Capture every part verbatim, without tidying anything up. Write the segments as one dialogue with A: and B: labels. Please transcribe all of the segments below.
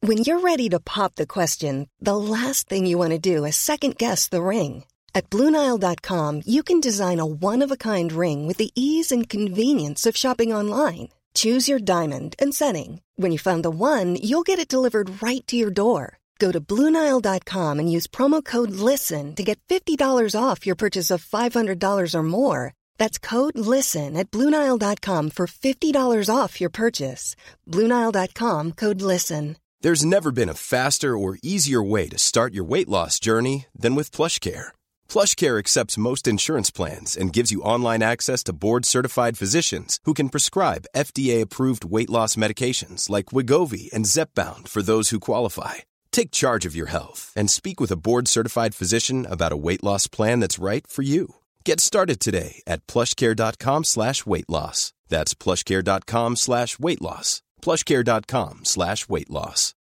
A: When you're ready to pop the question, the last thing you want to do is second-guess the ring. At Blue Nile dot com, you can design a one-of-a-kind ring with the ease and convenience of shopping online. Choose your diamond and setting. When you find the one, you'll get it delivered right to your door. Go to Blue Nile dot com and use promo code LISTEN to get fifty dollars off your purchase of five hundred dollars or more. That's code LISTEN at Blue Nile dot com for fifty dollars off your purchase. Blue Nile dot com, code LISTEN.
B: There's never been a faster or easier way to start your weight loss journey than with PlushCare. PlushCare accepts most insurance plans and gives you online access to board-certified physicians who can prescribe F D A-approved weight loss medications like Wegovy and Zepbound for those who qualify. Take charge of your health and speak with a board-certified physician about a weight loss plan that's right for you. Get started today at plushcare.com slash weight loss. That's plushcare.com slash weight loss. plushcare.com slash weight loss.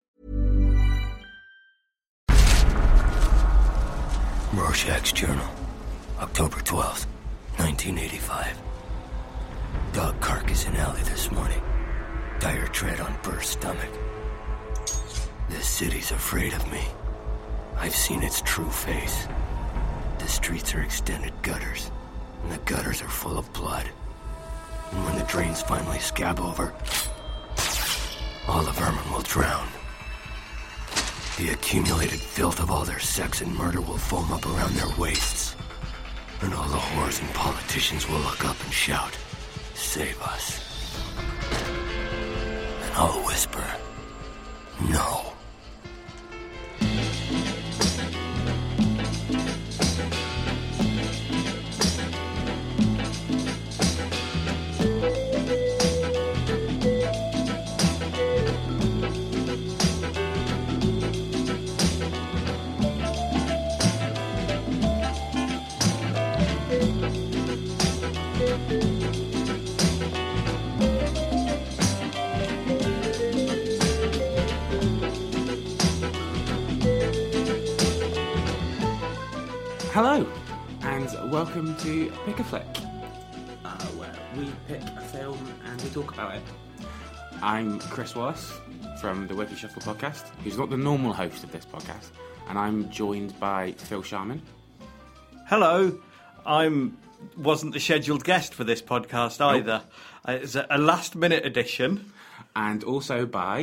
C: Rorschach's Journal, October twelfth, nineteen eighty-five. Dog carcass in alley this morning. Dire tread on burst stomach. This city's afraid of me. I've seen its true face. The streets are extended gutters, and the gutters are full of blood. And when the drains finally scab over, all the vermin will drown. The accumulated filth of all their sex and murder will foam up around their waists. And all the whores and politicians will look up and shout, "Save us." And I'll whisper, "No."
D: Hello, and welcome to Pick a Flick, uh, where we pick a film and we talk about it. I'm Chris Wallace from the Wiki Shuffle podcast, who's not the normal host of this podcast, and I'm joined by Phil Sharman.
E: Hello, I'm wasn't the scheduled guest for this podcast either. Nope. It's a, a last-minute edition.
D: And also by...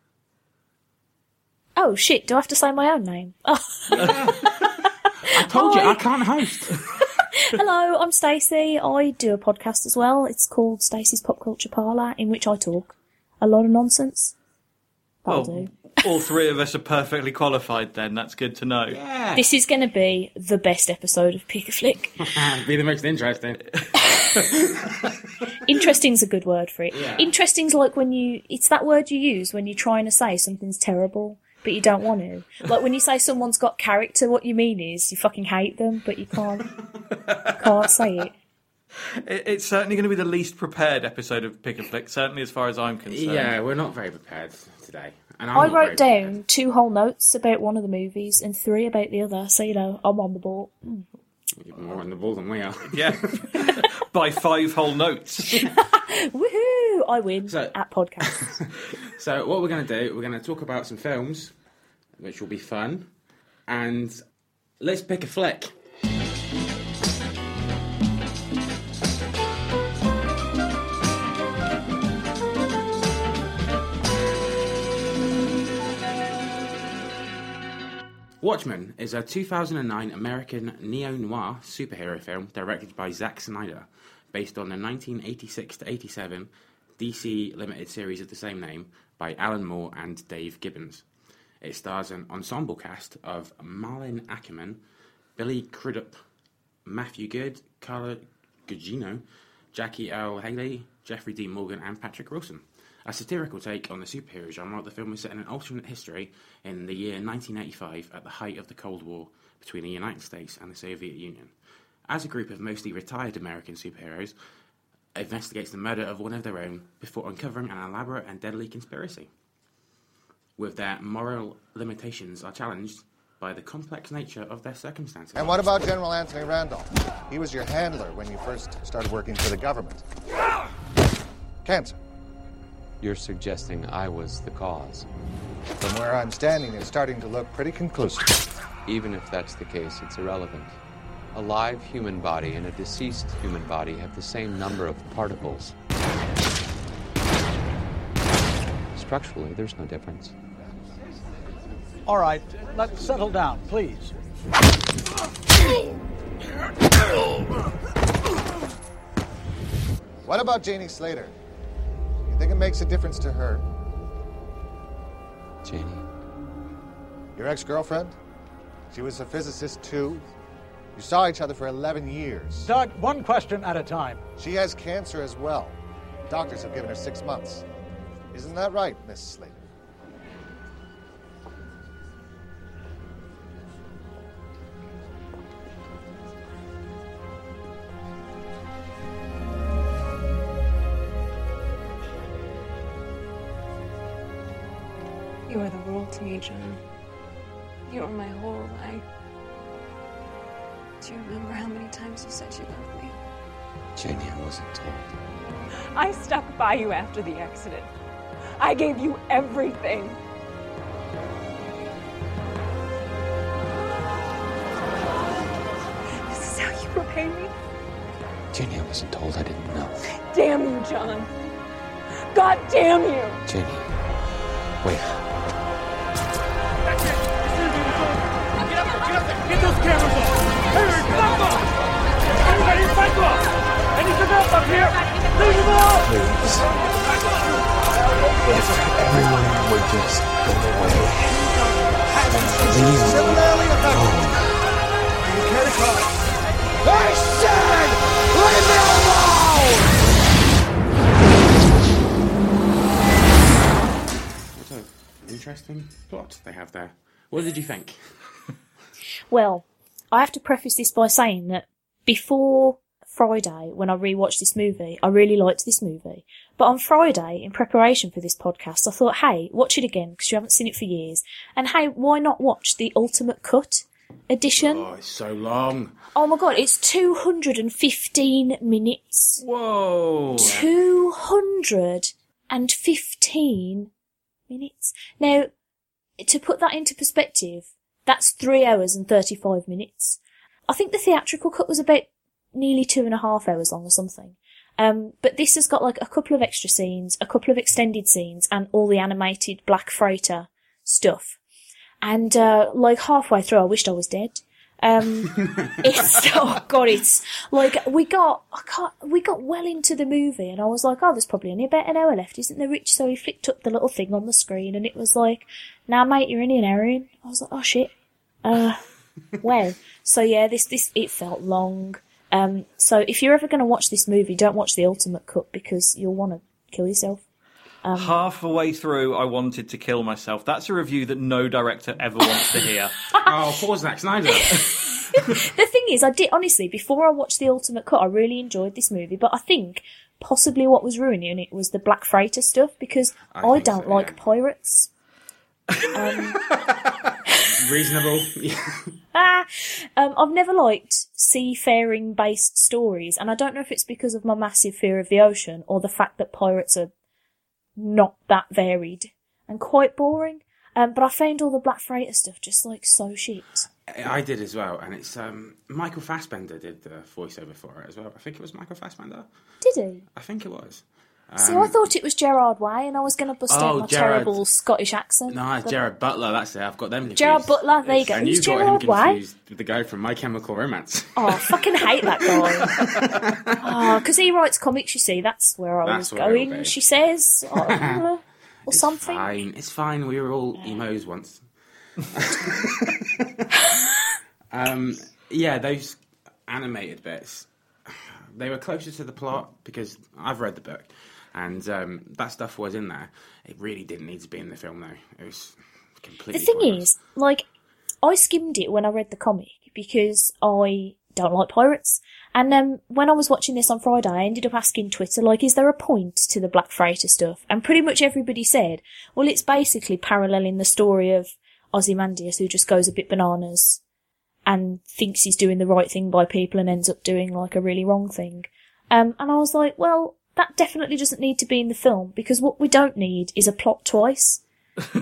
F: Oh, shit, do I have to say my own name? Oh.
D: Yeah. I told
F: Hi.
D: you, I can't host.
F: Hello, I'm Stacey. I do a podcast as well. It's called Stacey's Pop Culture Parlour, in which I talk a lot of nonsense. That'll
E: well,
F: do.
E: All three of us are perfectly qualified then. That's good to know.
D: Yeah.
F: This is going to be the best episode of Pick a Flick.
D: Be the most interesting.
F: Interesting's a good word for it.
D: Yeah.
F: Interesting's like when you... It's that word you use when you're trying to say something's terrible, but you don't want to. Like when you say someone's got character, what you mean is you fucking hate them, but you can't, you can't say it.
E: it. It's certainly going to be the least prepared episode of Pick a Flick, certainly as far as I'm concerned.
D: Yeah, we're not very prepared today. And I'm
F: I
D: not
F: wrote
D: very
F: down
D: prepared.
F: two whole notes about one of the movies and three about the other, so you know, I'm on the ball. Mm.
D: You're more on the ball than we are.
E: Yeah. By five whole notes.
F: Woohoo! I win
D: So-
F: at podcasts.
D: So what we're going to do, we're going to talk about some films, which will be fun, and let's pick a flick. Watchmen is a two thousand nine American neo-noir superhero film directed by Zack Snyder, based on the nineteen eighty-six to eighty-seven D C limited series of the same name by Alan Moore and Dave Gibbons. It stars an ensemble cast of Malin Ackerman, Billy Crudup, Matthew Good, Carla Gugino, Jackie L. Haley, Jeffrey D. Morgan, and Patrick Wilson. A satirical take on the superhero genre, the film is set in an alternate history in the year nineteen eighty-five at the height of the Cold War between the United States and the Soviet Union. As a group of mostly retired American superheroes investigates the murder of one of their own before uncovering an elaborate and deadly conspiracy. With their moral limitations are challenged by the complex nature of their circumstances.
G: And what about General Anthony Randolph? He was your handler when you first started working for the government. Cancer.
H: You're suggesting I was the cause.
G: From where I'm standing, it's starting to look pretty conclusive.
H: Even if that's the case, it's irrelevant. A live human body and a deceased human body have the same number of particles. Structurally, there's no difference.
I: All right, let's settle down, please.
G: What about Janie Slater? You think it makes a difference to her?
H: Janie?
G: Your ex-girlfriend? She was a physicist, too. You saw each other for eleven years.
I: Doug, one question at a time.
G: She has cancer as well. Doctors have given her six months. Isn't that right, Miss Slater?
J: You are the world to me, John. You are my whole life. Do you remember how many times you said you loved me?
H: Janie, I wasn't told.
J: I stuck by you after the accident. I gave you everything. This is how you repay me?
H: Janie, I wasn't told. I didn't know.
J: Damn you, John. God damn you.
H: Janie, wait.
K: Get those cameras off! Hurry, back off! Everybody back off! Anything else up here? Leave them all!
L: Please. If everyone would just go away. Leave me alone.
K: I said, leave me alone!
D: What an interesting plot they have there. What did you think?
F: Well, I have to preface this by saying that before Friday, when I rewatched this movie, I really liked this movie. But on Friday, in preparation for this podcast, I thought, hey, watch it again, because you haven't seen it for years. And hey, why not watch the Ultimate Cut edition?
D: Oh, it's so long.
F: Oh my god, it's two hundred fifteen minutes.
D: Whoa.
F: two hundred fifteen minutes. Now, to put that into perspective, that's three hours and thirty-five minutes. I think the theatrical cut was about nearly two and a half hours long or something. Um, but this has got like a couple of extra scenes, a couple of extended scenes, and all the animated Black Freighter stuff. And, uh, like halfway through, I wished I was dead. Um, it's, oh god, it's like, we got, I can't, we got well into the movie and I was like, oh, there's probably only about an hour left, isn't there, Rich? So he flicked up the little thing on the screen and it was like, now mate, you're only an hour in. I was like, oh shit. Uh, well, so yeah, this, this, it felt long. Um, so if you're ever going to watch this movie, don't watch the Ultimate Cut because you'll want to kill yourself. Um,
E: Halfway through, I wanted to kill myself. That's a review that no director ever wants to hear.
D: Oh, poor Zack Snyder.
F: The thing is, I did, honestly, before I watched the Ultimate Cut, I really enjoyed this movie, but I think possibly what was ruining it was the Black Freighter stuff, because I, I don't so, like yeah. pirates. Um,
D: Reasonable.
F: ah, um, I've never liked seafaring-based stories, and I don't know if it's because of my massive fear of the ocean, or the fact that pirates are not that varied and quite boring. Um, but I found all the Black Freighter stuff just like so shit.
D: I did as well, and it's um, Michael Fassbender did the voiceover for it as well. I think it was Michael Fassbender.
F: Did he?
D: I think it was. Um,
F: See, I thought it was Gerard Way, and I was going to bust
D: oh,
F: out my
D: Gerard,
F: terrible Scottish accent.
D: No, it's Gerard Butler. That's it. I've got them confused.
F: Gerard Butler. There you go.
D: And
F: Who's
D: you got
F: Gerard
D: him confused
F: Way?
D: With the guy from My Chemical Romance.
F: Oh, I fucking hate that guy. Oh, because he writes comics. You see, that's where I
D: that's
F: was going. She says, oh, or
D: it's
F: something.
D: Fine. It's fine. We were all emos once. um, yeah, those animated bits. They were closer to the plot because I've read the book. And um, that stuff was in there. It really didn't need to be in the film, though. It was completely
F: The thing
D: pointless.
F: is, like, I skimmed it when I read the comic because I don't like pirates. And um, when I was watching this on Friday, I ended up asking Twitter, like, is there a point to the Black Freighter stuff? And pretty much everybody said, well, it's basically paralleling the story of Ozymandias, who just goes a bit bananas and thinks he's doing the right thing by people and ends up doing, like, a really wrong thing. Um, and I was like, well, that definitely doesn't need to be in the film, because what we don't need is a plot twice. you,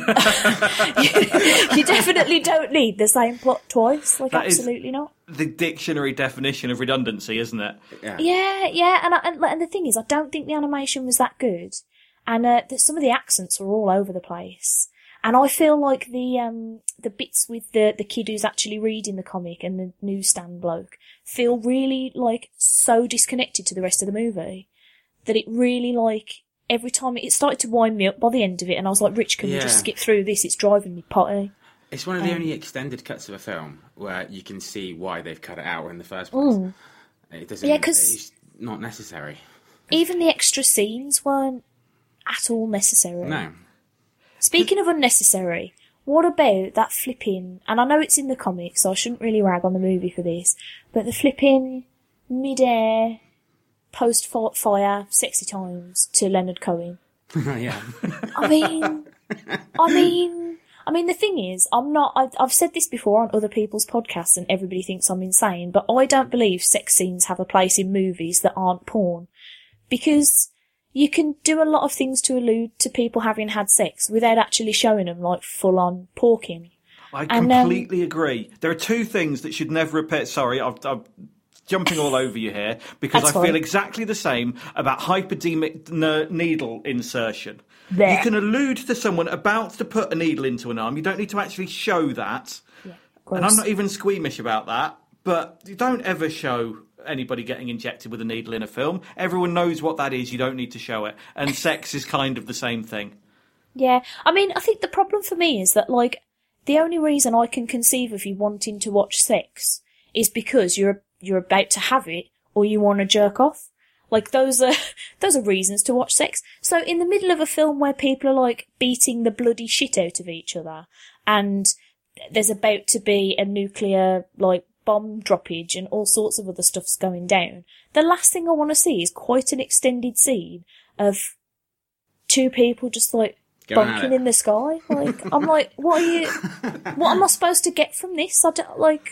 F: you definitely don't need the same plot twice. Like,
E: that
F: absolutely not.
E: The dictionary definition of redundancy, isn't it?
F: Yeah, yeah, yeah. And, I, and and the thing is, I don't think the animation was that good, and uh, the, some of the accents were all over the place. And I feel like the um the bits with the the kid who's actually reading the comic and the newsstand bloke feel really like so disconnected to the rest of the movie that it really like. Every time it started to wind me up by the end of it, and I was like, Rich, can
D: yeah.
F: we just skip through this? It's driving me potty.
D: It's one of the
F: um,
D: only extended cuts of a film where you can see why they've cut it out in the first place.
F: Mm.
D: It doesn't.
F: Yeah, 'cause
D: it's not necessary.
F: Even the extra scenes weren't at all necessary.
D: No.
F: Speaking of unnecessary, what about that flipping, and I know it's in the comics, so I shouldn't really rag on the movie for this, but the flipping mid-air post-fire sexy times to Leonard Cohen.
D: Yeah.
F: I mean, I mean, I mean, the thing is, I'm not, I've, I've said this before on other people's podcasts and everybody thinks I'm insane, but I don't believe sex scenes have a place in movies that aren't porn. Because you can do a lot of things to allude to people having had sex without actually showing them, like, full-on porking.
E: I
F: and,
E: completely
F: um,
E: agree. There are two things that should never appear. Sorry, I've, I've jumping all over you here, because
F: That's
E: I feel
F: fine.
E: exactly the same about hypodermic n- needle insertion.
F: There.
E: You can allude to someone about to put a needle into an arm. You don't need to actually show that.
F: Yeah,
E: and I'm not even squeamish about that, but you don't ever show anybody getting injected with a needle in a film. Everyone knows what that is. You don't need to show it. And sex is kind of the same thing.
F: Yeah, I mean, I think the problem for me is that, like, the only reason I can conceive of you wanting to watch sex is because you're you're about to have it, or you want to jerk off. Like, those are those are reasons to watch sex. So in the middle of a film where people are, like, beating the bloody shit out of each other, and there's about to be a nuclear, like, bomb droppage and all sorts of other stuff's going down, the last thing I want to see is quite an extended scene of two people just, like,
D: Going at
F: bunking
D: it.
F: in the sky. Like, I'm like, what are you, what am I supposed to get from this? I don't, like,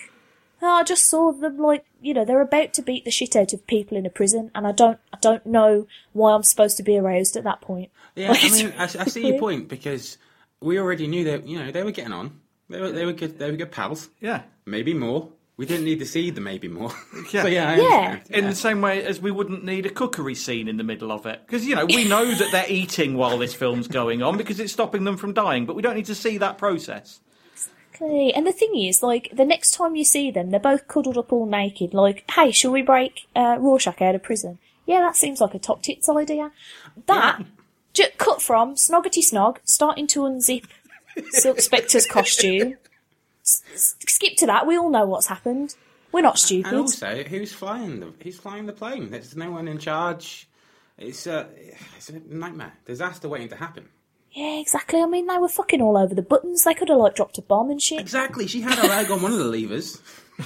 F: I just saw them, like, you know, they're about to beat the shit out of people in a prison, and I don't, I don't know why I'm supposed to be aroused at that point.
D: Yeah,
F: Like,
D: I
F: it's
D: mean, I, I see
F: weird.
D: your point, because we already knew that, you know, they were getting on. They were, they were good. They were good pals.
E: Yeah.
D: Maybe more. We didn't need to see the maybe more.
E: Yeah.
D: So, yeah, I
F: Yeah.
D: understand.
E: In the same way as we wouldn't need a cookery scene in the middle of it. Because, you know, we know that they're eating while this film's going on because it's stopping them from dying, but we don't need to see that process.
F: Exactly. And the thing is, like, the next time you see them, they're both cuddled up all naked, like, hey, shall we break uh, Rorschach out of prison? Yeah, that seems like a top tits idea. That, ju- cut from Snoggety Snog, starting to unzip Silk Spectre's costume. S- s- skip to that, we all know what's happened. We're not stupid.
D: And also, who's flying the who's flying the plane? There's no one in charge. It's a it's a nightmare, disaster waiting to happen.
F: Yeah, exactly. I mean, they were fucking all over the buttons. They could have, like, dropped a bomb and shit.
D: Exactly. She had her leg on one of the levers.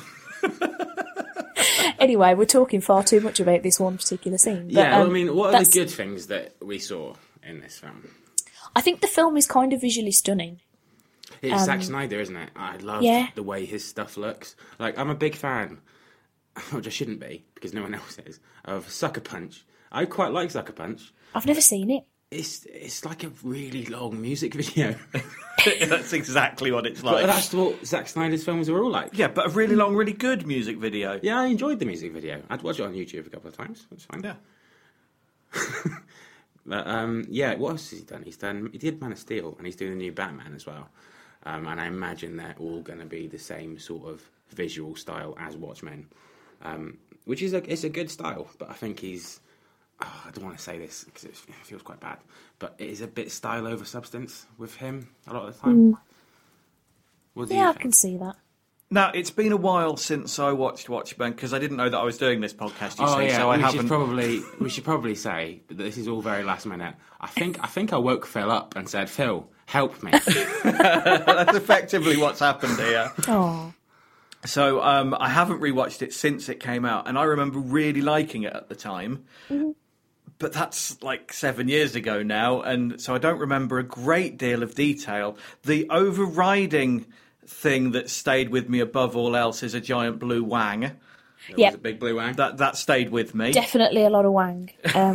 F: Anyway, we're talking far too much about this one particular scene. But,
D: yeah, well,
F: um,
D: I mean, what are
F: that's-
D: the good things that we saw in this film?
F: I think the film is kind of visually stunning.
D: It's
F: Um,
D: Zack Snyder, isn't it? I love
F: yeah.
D: the way his stuff looks. Like, I'm a big fan, which I shouldn't be, because no one else is, of Sucker Punch. I quite like Sucker Punch.
F: I've never seen it.
D: It's it's like a really long music video.
E: That's exactly what it's
D: But
E: like.
D: that's what Zack Snyder's films are all like.
E: Yeah, but a really long, really good music video.
D: Yeah, I enjoyed the music video. I'd watch it on YouTube a couple of times. That's fine.
E: Yeah.
D: But um, yeah, what else has he done? He's done. He did Man of Steel, and he's doing the new Batman as well. Um, and I imagine they're all going to be the same sort of visual style as Watchmen, um, which is a it's a good style. But I think he's. Oh, I don't want to say this because it feels quite bad, but it is a bit style over substance with him a lot of the time.
F: Mm.
D: What do
F: Yeah,
D: you
F: I
D: think?
F: can see that.
E: Now, it's been a while since I watched Watchmen because I didn't know that I was doing this podcast, you
D: Oh
E: see,
D: yeah,
E: so I
D: we
E: haven't...
D: should probably we should probably say that this is all very last minute. I think I think I woke Phil up and said, "Phil, help me."
E: That's effectively what's happened here.
F: Oh.
E: So um, I haven't rewatched it since it came out, and I remember really liking it at the time.
F: Mm-hmm.
E: But that's like seven years ago now, and so I don't remember a great deal of detail. The overriding thing that stayed with me above all else is a giant blue wang.
D: There
F: Yep.
D: was a big blue wang.
E: That that stayed with me.
F: Definitely a lot of wang. Um,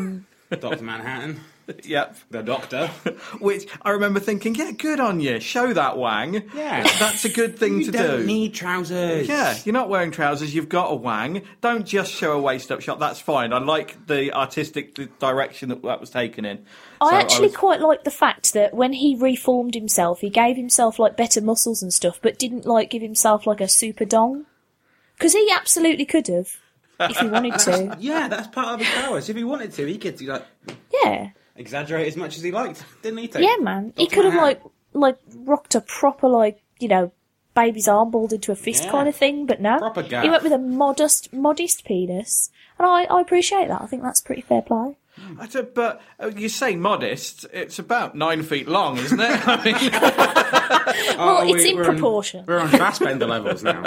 D: Doctor Manhattan.
E: Yep.
D: The Doctor.
E: Which I remember thinking, yeah, good on you. Show that wang.
D: Yeah.
E: That's a good thing
D: you
E: to
D: don't
E: do.
D: need trousers.
E: Yeah, you're not wearing trousers, you've got a wang. Don't just show a waist-up shot. That's fine. I like the artistic direction that that was taken in.
F: I
E: So
F: actually
E: was...
F: quite like the fact that when he reformed himself, he gave himself, like, better muscles and stuff, but didn't, like, give himself, like, a super dong. Because he absolutely could have, if he wanted to.
D: Yeah, that's part of his powers. If he wanted to, he could, like...
F: Yeah.
D: Exaggerate as much as he liked, didn't he? Take?
F: Yeah, man. He could have, like, like, rocked a proper, like, you know, baby's arm balled into a fist
D: Yeah.
F: kind of thing, but no.
D: Proper gaff.
F: He went with a modest, modest penis. And I, I appreciate that. I think that's pretty fair play.
E: I don't, but uh, you say modest, it's about nine feet long, isn't it? I mean...
F: Well,
D: oh,
F: it's
D: we,
F: in
D: we're
F: proportion.
D: On, we're on Fassbender levels now.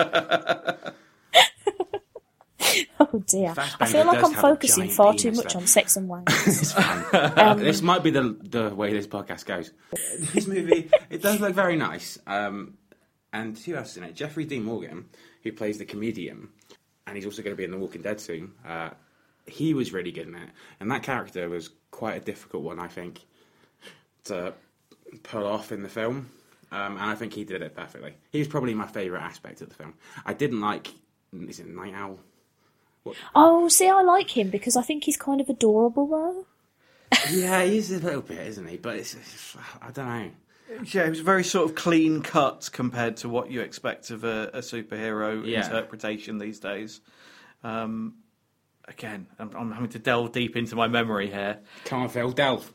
F: Oh dear.
D: Fassbender
F: I feel like
D: does
F: I'm
D: have a
F: focusing
D: giant
F: far too
D: penis,
F: much
D: though.
F: on sex and wanks.
D: It's fine.
F: Um,
D: this might be the the way this podcast goes. This movie, it does look very nice. Um, and who else is in it? Jeffrey Dean Morgan, who plays the comedian, and he's also going to be in The Walking Dead soon. Uh, he was really good in it, and that character was quite a difficult one, I think, to pull off in the film. Um, and I think he did it perfectly. He was probably my favourite aspect of the film. I didn't like, is it Night Owl? What?
F: Oh, see, I like him because I think he's kind of adorable, though.
D: Yeah, he is a little bit, isn't he? But it's, it's I don't know.
E: Yeah, it was very sort of clean cut compared to what you expect of a, a superhero
D: Yeah.
E: interpretation these days. Um, again, I'm, I'm having to delve deep into my memory here.
D: Come on, Phil, delve.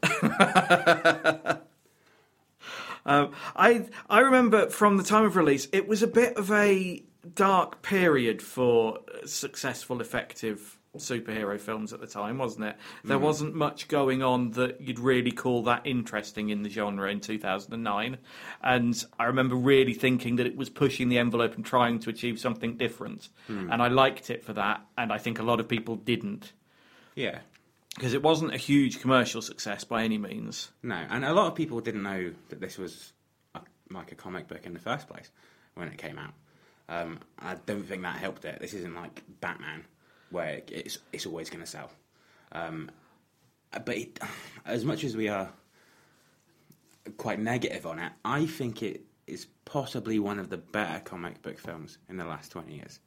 E: um, I I remember from the time of release, it was a bit of a dark period for successful, effective superhero films at the time, wasn't it? There
D: Mhm.
E: wasn't much going on that you'd really call that interesting in the genre in two thousand nine. And I remember really thinking that it was pushing the envelope and trying to achieve something different.
D: Hmm.
E: And I liked it for that, and I think a lot of people didn't.
D: Yeah.
E: Because it wasn't a huge commercial success by any means.
D: No, and a lot of people didn't know that this was a, like a comic book in the first place when it came out. Um, I don't think that helped it. This isn't like Batman, where it's it's always going to sell. Um, but it, as much as we are quite negative on it, I think it is possibly one of the better comic book films in the last twenty years.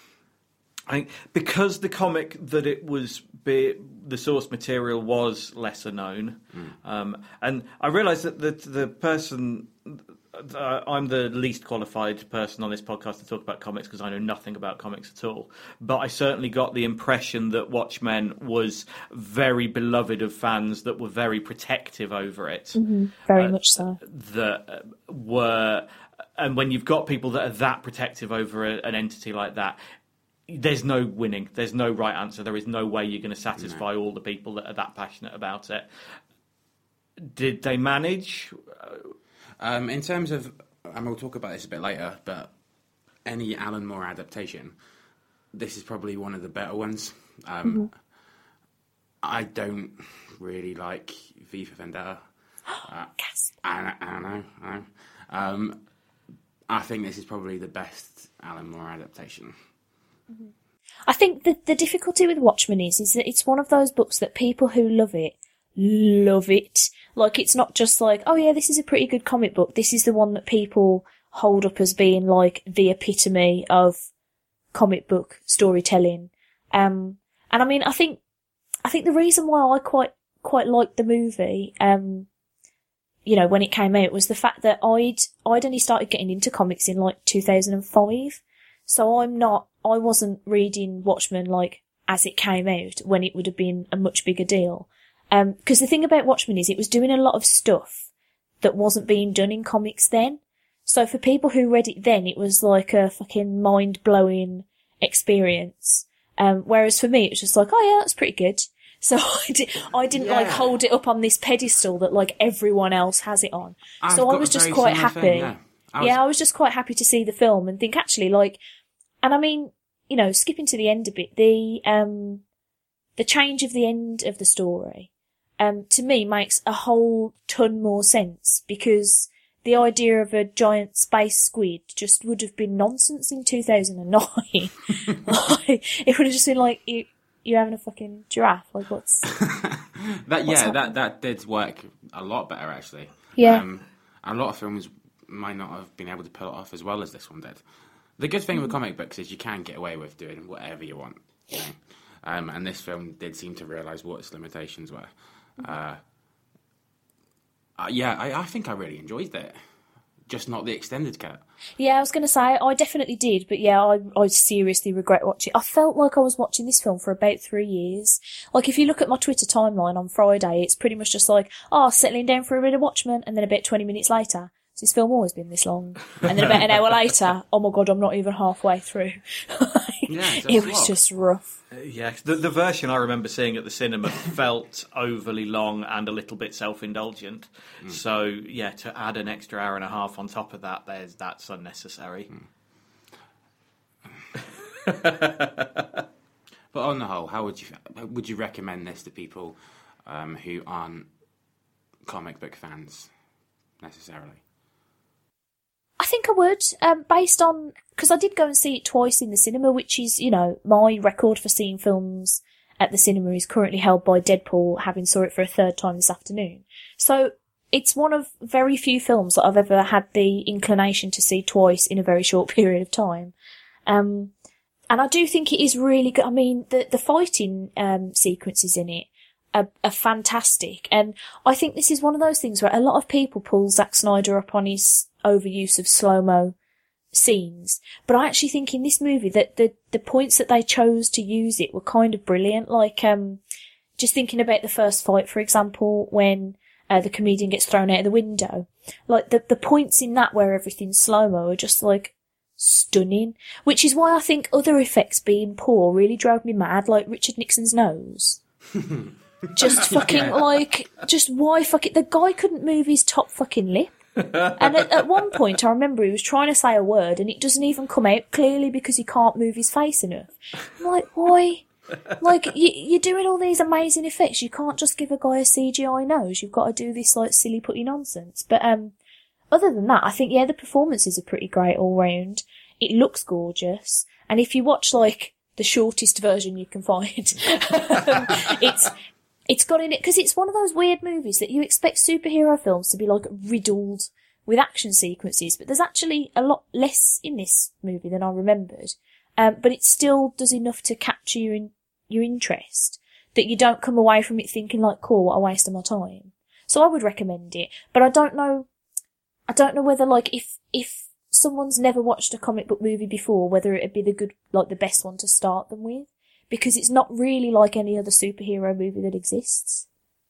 E: I think because the comic that it was, be, the source material was lesser known,
D: Mm.
E: um, and I realised that the the person uh, I'm the least qualified person on this podcast to talk about comics because I know nothing about comics at all. But I certainly got the impression that Watchmen was very beloved of fans that were very protective over it.
F: Mm-hmm. Very
E: uh,
F: much so.
E: That were, and when you've got people that are that protective over a, an entity like that. There's no winning. There's no right answer. There is no way you're going to satisfy all the people that are that passionate about it. Did they manage?
D: Um, in terms of, and we'll talk about this a bit later, but any Alan Moore adaptation, this is probably one of the better ones. Um,
F: Mm-hmm.
D: I don't really like V for Vendetta. Uh, I, I don't know. I, don't know. Um, I think this is probably the best Alan Moore adaptation.
F: I think the the difficulty with Watchmen is is that it's one of those books that people who love it love it. Like, it's not just like, oh yeah, this is a pretty good comic book. This is the one that people hold up as being like the epitome of comic book storytelling. Um, and I mean, I think I think the reason why I quite quite liked the movie, um, you know, when it came out, was the fact that I'd I'd only started getting into comics in like two thousand five. So I'm not, I wasn't reading Watchmen like as it came out when it would have been a much bigger deal. Um, cause the thing about Watchmen is it was doing a lot of stuff that wasn't being done in comics then. So for people who read it then, it was like a fucking mind-blowing experience. Um, whereas for me, it was just like, oh yeah, that's pretty good. So I, did, I didn't
D: Yeah.
F: like hold it up on this pedestal that like everyone else has it on.
D: I've
F: so I
D: got
F: was
D: a
F: just
D: very
F: quite
D: similar
F: happy.
D: thing, yeah. I was-
F: Yeah, I was just quite happy to see the film and think actually like, and I mean, you know, skipping to the end a bit, the, um, the change of the end of the story, um, to me makes a whole ton more sense because the idea of a giant space squid just would have been nonsense in two thousand nine. Like, it would have just been like, you, you having a fucking giraffe? Like, what's,
D: that
F: What's
D: yeah,
F: happened?
D: that that did work a lot better actually.
F: Yeah.
D: Um, a lot of films might not have been able to pull it off as well as this one did. The good thing with comic books is you can get away with doing whatever you want. You know? um, and this film did seem to realise what its limitations were. Uh, uh, yeah, I, I think I really enjoyed it. Just not the extended cut.
F: Yeah, I was going to say, I definitely did, but yeah, I, I seriously regret watching. I felt like I was watching this film for about three years. Like, if you look at my Twitter timeline on Friday, it's pretty much just like, oh, settling down for a bit of Watchmen, and then about twenty minutes later, has this film always been this long? And then about an hour later, oh my god, I'm not even halfway through.
D: Yeah, it's a
F: it was
D: slog.
F: just rough.
E: Uh, yeah, the, the version I remember seeing at the cinema felt overly long and a little bit self-indulgent.
D: Mm.
E: So, yeah, to add an extra hour and a half on top of that, there's that's unnecessary.
D: Mm. But on the whole, how would you would you recommend this to people um, who aren't comic book fans necessarily?
F: I think I would, um, based on, because I did go and see it twice in the cinema, which is, you know, my record for seeing films at the cinema is currently held by Deadpool, having saw it for a third time this afternoon. So it's one of very few films that I've ever had the inclination to see twice in a very short period of time. Um, and I do think it is really good. I mean, the, the fighting um, sequences in it are, are fantastic. And I think this is one of those things where a lot of people pull Zack Snyder up on his overuse of slow-mo scenes. But I actually think in this movie that the, the points that they chose to use it were kind of brilliant. Like, um, just thinking about the first fight, for example, when uh, the comedian gets thrown out of the window. Like, the, the points in that where everything's slow-mo are just, like, stunning. Which is why I think other effects being poor really drove me mad, like Richard Nixon's nose. Just fucking,
D: Yeah.
F: like, just why fuck it? The guy couldn't move his top fucking lip. And at, at one point, I remember he was trying to say a word and it doesn't even come out, clearly because he can't move his face enough. I'm like, why? Like, you, you're doing all these amazing effects. You can't just give a guy a C G I nose. You've got to do this, like, silly putty nonsense. But, um, other than that, I think, yeah, the performances are pretty great all round. It looks gorgeous. And if you watch, like, the shortest version you can find, um, it's, It's got in it, because it's one of those weird movies that you expect superhero films to be, like, riddled with action sequences, but there's actually a lot less in this movie than I remembered. Um, but it still does enough to capture your, in, your interest that you don't come away from it thinking, like, cool, what a waste of my time. So I would recommend it, but I don't know, I don't know whether, like, if, if someone's never watched a comic book movie before, whether it'd be the good, like, the best one to start them with. Because it's not really like any other superhero movie that exists.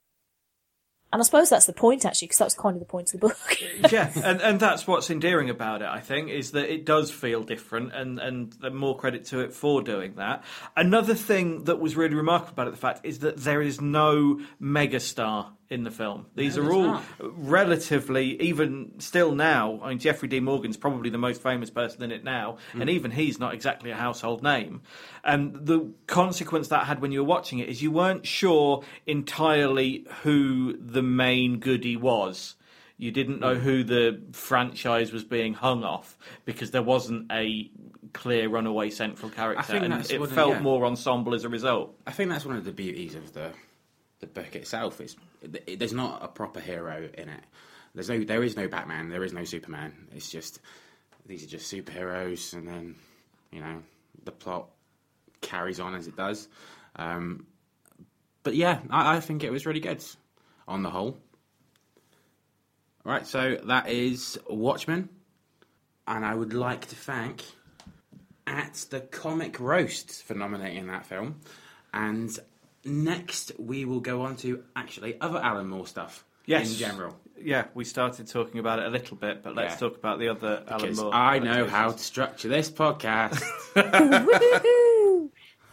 F: And I suppose that's the point, actually, because that was kind of the point of the book.
E: Yeah, and, and that's what's endearing about it, I think, is that it does feel different, and, and more credit to it for doing that. Another thing that was really remarkable about it, the fact, is that there is no megastar in the film. These
D: No,
E: are
D: there's
E: all
D: not.
E: relatively, even still now, I mean, Jeffrey D. Morgan's probably the most famous person in it now,
D: Mm.
E: and even he's not exactly a household name. And the consequence that had when you were watching it is you weren't sure entirely who the main goodie was. You didn't know who the franchise was being hung off because there wasn't a clear runaway central character,
D: I think
E: and
D: that's
E: it
D: what it-
E: felt
D: yeah.
E: more ensemble as a result.
D: I think that's one of the beauties of the the book itself. Is it, there's not a proper hero in it. There's no, there is no Batman. There is no Superman. It's just these are just superheroes, and then you know the plot carries on as it does. Um, but yeah, I, I think it was really good on the whole. Right, so that is Watchmen, and I would like to thank At the Comic Roast for nominating that film. And next we will go on to actually other Alan Moore stuff
E: Yes.
D: in general.
E: Yeah, we started talking about it a little bit, but let's
D: Yeah.
E: talk about the other Alan
D: Because
E: Moore.
D: I know
E: adaptations.
D: how to structure this podcast.
F: Woohoo!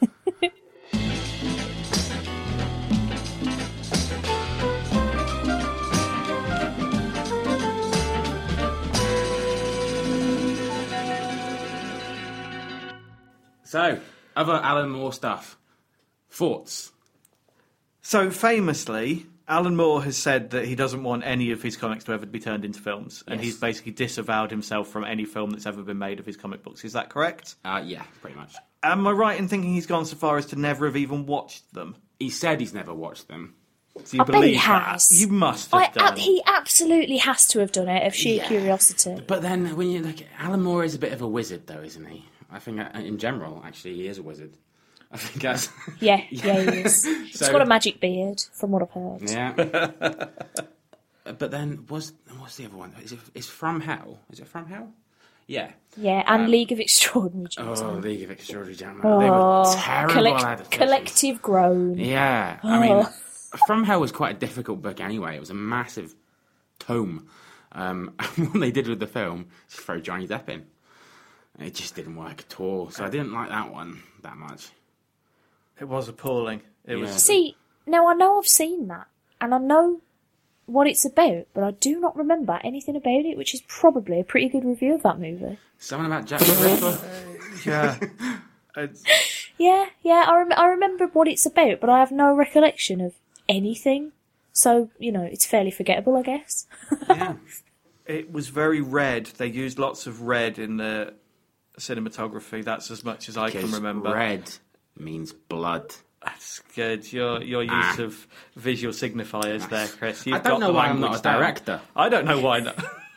D: So, other Alan Moore stuff. Thoughts?
E: So famously, Alan Moore has said that he doesn't want any of his comics to ever be turned into films, and
D: Yes.
E: he's basically disavowed himself from any film that's ever been made of his comic books. Is that correct?
D: Uh, yeah, pretty much.
E: Am I right in thinking he's gone so far as to never have even watched them?
D: He said he's never watched them.
E: Do you
F: I bet he
E: believe
F: has.
E: that? You must have
F: I,
E: done.
F: uh, he absolutely has to have done it, of sheer
D: Yeah.
F: curiosity.
D: But then, when you look, Alan Moore is a bit of a wizard, though, isn't he? I think, uh, in general, actually, he is a wizard. I think that's...
F: Yeah, yeah, he is. He's
D: So-
F: got a magic beard, from what I've heard.
D: Yeah. But then, was what's the other one? Is it? Is From Hell? Is it From Hell? Yeah.
F: Yeah, and
D: Um,
F: League of Extraordinary
D: Oh,
F: Gentlemen.
D: League of Extraordinary Gentlemen. They were
F: Oh,
D: terrible
F: collect-
D: adaptations.
F: collective groan.
D: Yeah. I mean,
F: Oh.
D: From Hell was quite a difficult book anyway. It was a massive tome. Um, and what they did with the film is throw Johnny Depp in. And it just didn't work at all. So I didn't like that one that much.
E: It was appalling. It
D: Yeah.
E: was.
F: See, now I know I've seen that, and I know what it's about, but I do not remember anything about it, which is probably a pretty good review of that movie.
D: Something about Jack the Ripper.
E: Yeah. It's-
F: Yeah, yeah, I, rem- I remember what it's about, but I have no recollection of anything. So, you know, it's fairly forgettable, I guess.
D: Yeah.
E: It was very red. They used lots of red in the cinematography. That's as much as I can
D: 'Cause
E: remember.
D: red means blood.
E: That's good. Your your use
D: Ah.
E: of visual signifiers there, Chris. You've
D: I don't
E: got
D: know
E: the
D: why I'm not
E: language
D: a
E: down.
D: director.
E: I don't know why not.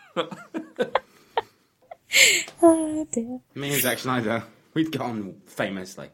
F: Oh, dear.
D: Me and Zack Snyder, we'd got on famously.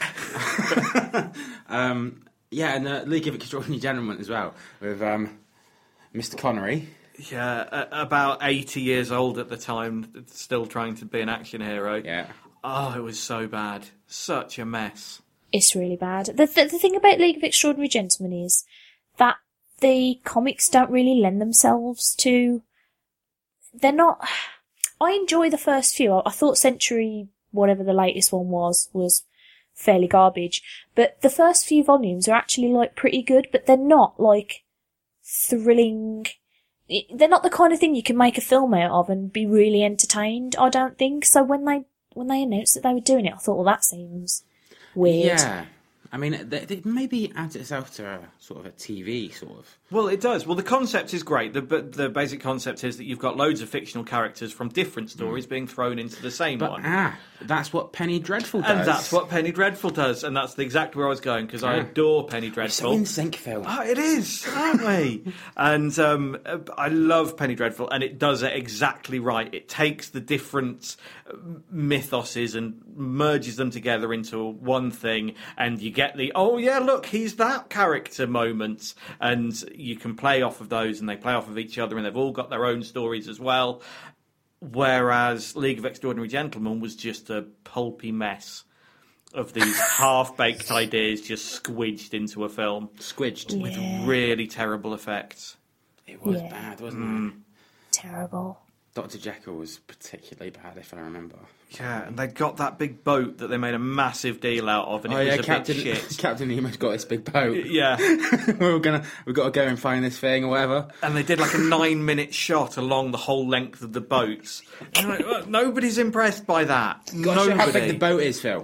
D: um, yeah, and uh, League of Extraordinary Gentlemen as well, with um, Mister Connery.
E: Yeah, a- about eighty years old at the time, still trying to be an action hero.
D: Yeah.
E: Oh, it was so bad. Such a mess.
F: It's really bad. The, the, the thing about League of Extraordinary Gentlemen is that the comics don't really lend themselves to... They're not... I enjoy the first few. I, I thought Century, whatever the latest one was, was fairly garbage. But the first few volumes are actually, like, pretty good, but they're not, like, thrilling... They're not the kind of thing you can make a film out of and be really entertained, I don't think. So when they when they announced that they were doing it, I thought, well, that seems weird.
D: Yeah. I mean, they, they maybe adds itself to a sort of a T V sort of.
E: Well, it does. Well, the concept is great. The but the basic concept is that you've got loads of fictional characters from different stories being thrown into the same
D: But
E: one.
D: ah, that's what Penny Dreadful does.
E: And that's what Penny Dreadful does, and that's exactly where I was going, because I
D: Yeah.
E: adore Penny
D: It's
E: Dreadful.
D: so in sync, Phil.
E: Oh, it is, aren't we? And um, uh, I love Penny Dreadful, and it does it exactly right. It takes the different uh, mythoses and merges them together into one thing, and you get the, oh yeah, look, he's that character moments, and you can play off of those, and they play off of each other, and they've all got their own stories as well. Whereas League of Extraordinary Gentlemen was just a pulpy mess of these half-baked ideas just squidged into a film.
D: Squidged.
F: Yeah.
E: With really terrible effects.
D: It was
F: Yeah.
D: bad, wasn't
E: Mm.
D: it?
F: Terrible.
D: Doctor Jekyll was particularly bad, if I remember.
E: Yeah, and they got that big boat that they made a massive deal out of, and
D: oh
E: it
D: yeah,
E: was a
D: Captain
E: bit shit.
D: Captain Nemo's got this big boat.
E: Yeah,
D: we're gonna we've got to go and find this thing or whatever.
E: and they did like a nine-minute shot along the whole length of the boats. And you're like, "Well, nobody's impressed by that.
D: Gotta show
E: Nobody.
D: how big the boat is, Phil.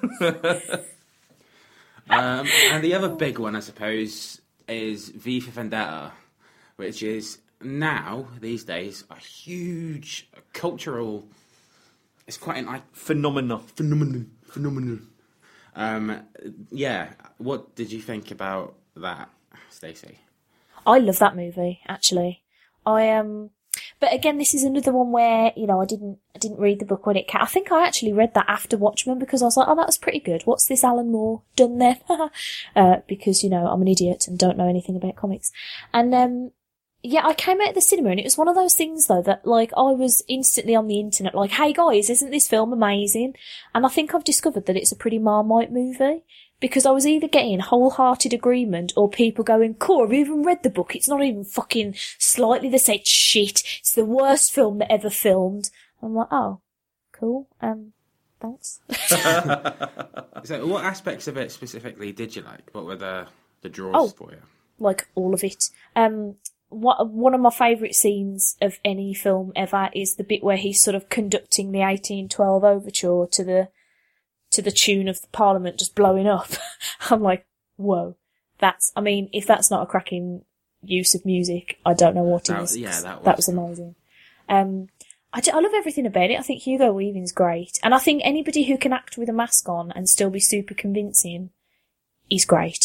D: um, and the other big one, I suppose, is V for Vendetta, which is now these days a huge cultural. It's quite an like
E: Phenomenal.
D: phenomenon. Phenomenon. Um, yeah. What did you think about that, Stacey?
F: I love that movie, actually. I um, but again, this is another one where you know I didn't I didn't read the book when it came. I think I actually read that after Watchmen because I was like, oh, that was pretty good. What's this Alan Moore done there? uh, because you know I'm an idiot and don't know anything about comics, and um. Yeah, I came out of the cinema and it was one of those things though that like I was instantly on the internet like, hey guys, isn't this film amazing? And I think I've discovered that it's a pretty Marmite movie because I was either getting wholehearted agreement or people going, cool, have you even read the book? It's not even fucking slightly the same shit. It's the worst film that ever filmed. I'm like, oh, cool. Um, thanks.
D: So, what aspects of it specifically did you like? What were the the draws
F: Oh.
D: for you?
F: Like all of it. Um, what, one of my favourite scenes of any film ever is the bit where he's sort of conducting the eighteen twelve overture to the to the tune of the Parliament just blowing up. I'm like, whoa, that's. I mean, if that's not a cracking use of music, I don't know what
D: That-
F: is.
D: yeah, that was-
F: that was amazing. Um, I, do- I love everything about it. I think Hugo Weaving's great, and I think anybody who can act with a mask on and still be super convincing is great.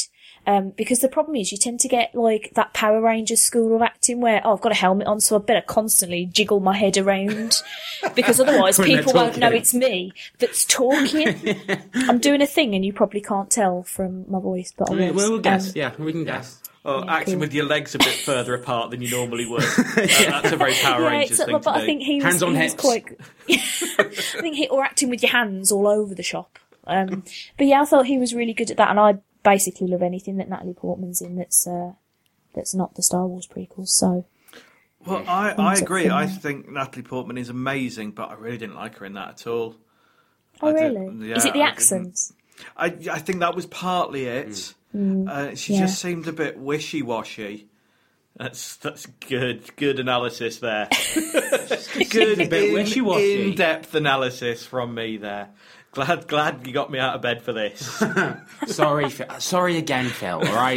F: Um, because the problem is you tend to get like that Power Rangers school of acting where, oh, I've got a helmet on, so I better constantly jiggle my head around because otherwise people won't know it's me that's talking. I'm doing a thing and you probably can't tell from my voice, but I was.
D: We'll guess,
F: um,
D: yeah, we can guess.
E: Or
F: Yeah,
E: acting
F: cool.
E: with your legs a bit further apart than you normally would. Uh, that's a very Power
F: yeah,
E: Rangers
F: it's,
E: thing
F: but
E: to
F: I
E: do.
F: think he was,
D: Hands on
F: he was
D: hips.
F: quite. I think he, or acting with your hands all over the shop. Um, but yeah, I thought he was really good at that, and I basically love anything that Natalie Portman's in that's uh, that's not the Star Wars prequels. So,
E: Well, I, I
F: Thumbs up
E: agree.
F: for
E: I
F: me.
E: think Natalie Portman is amazing, but I really didn't like her in that at all.
F: oh
E: I
F: really?
E: did- yeah,
F: Is it the
E: I
F: accents?
E: I, I think that was partly it.
F: Mm,
E: Uh, she
F: yeah.
E: just seemed a bit wishy-washy. That's that's good, good analysis there. Good,
D: a bit
E: in,
D: wishy-washy.
E: in-depth analysis from me there. Glad, glad you got me out of bed for this.
D: Sorry, Phil. Sorry again, Phil. All right.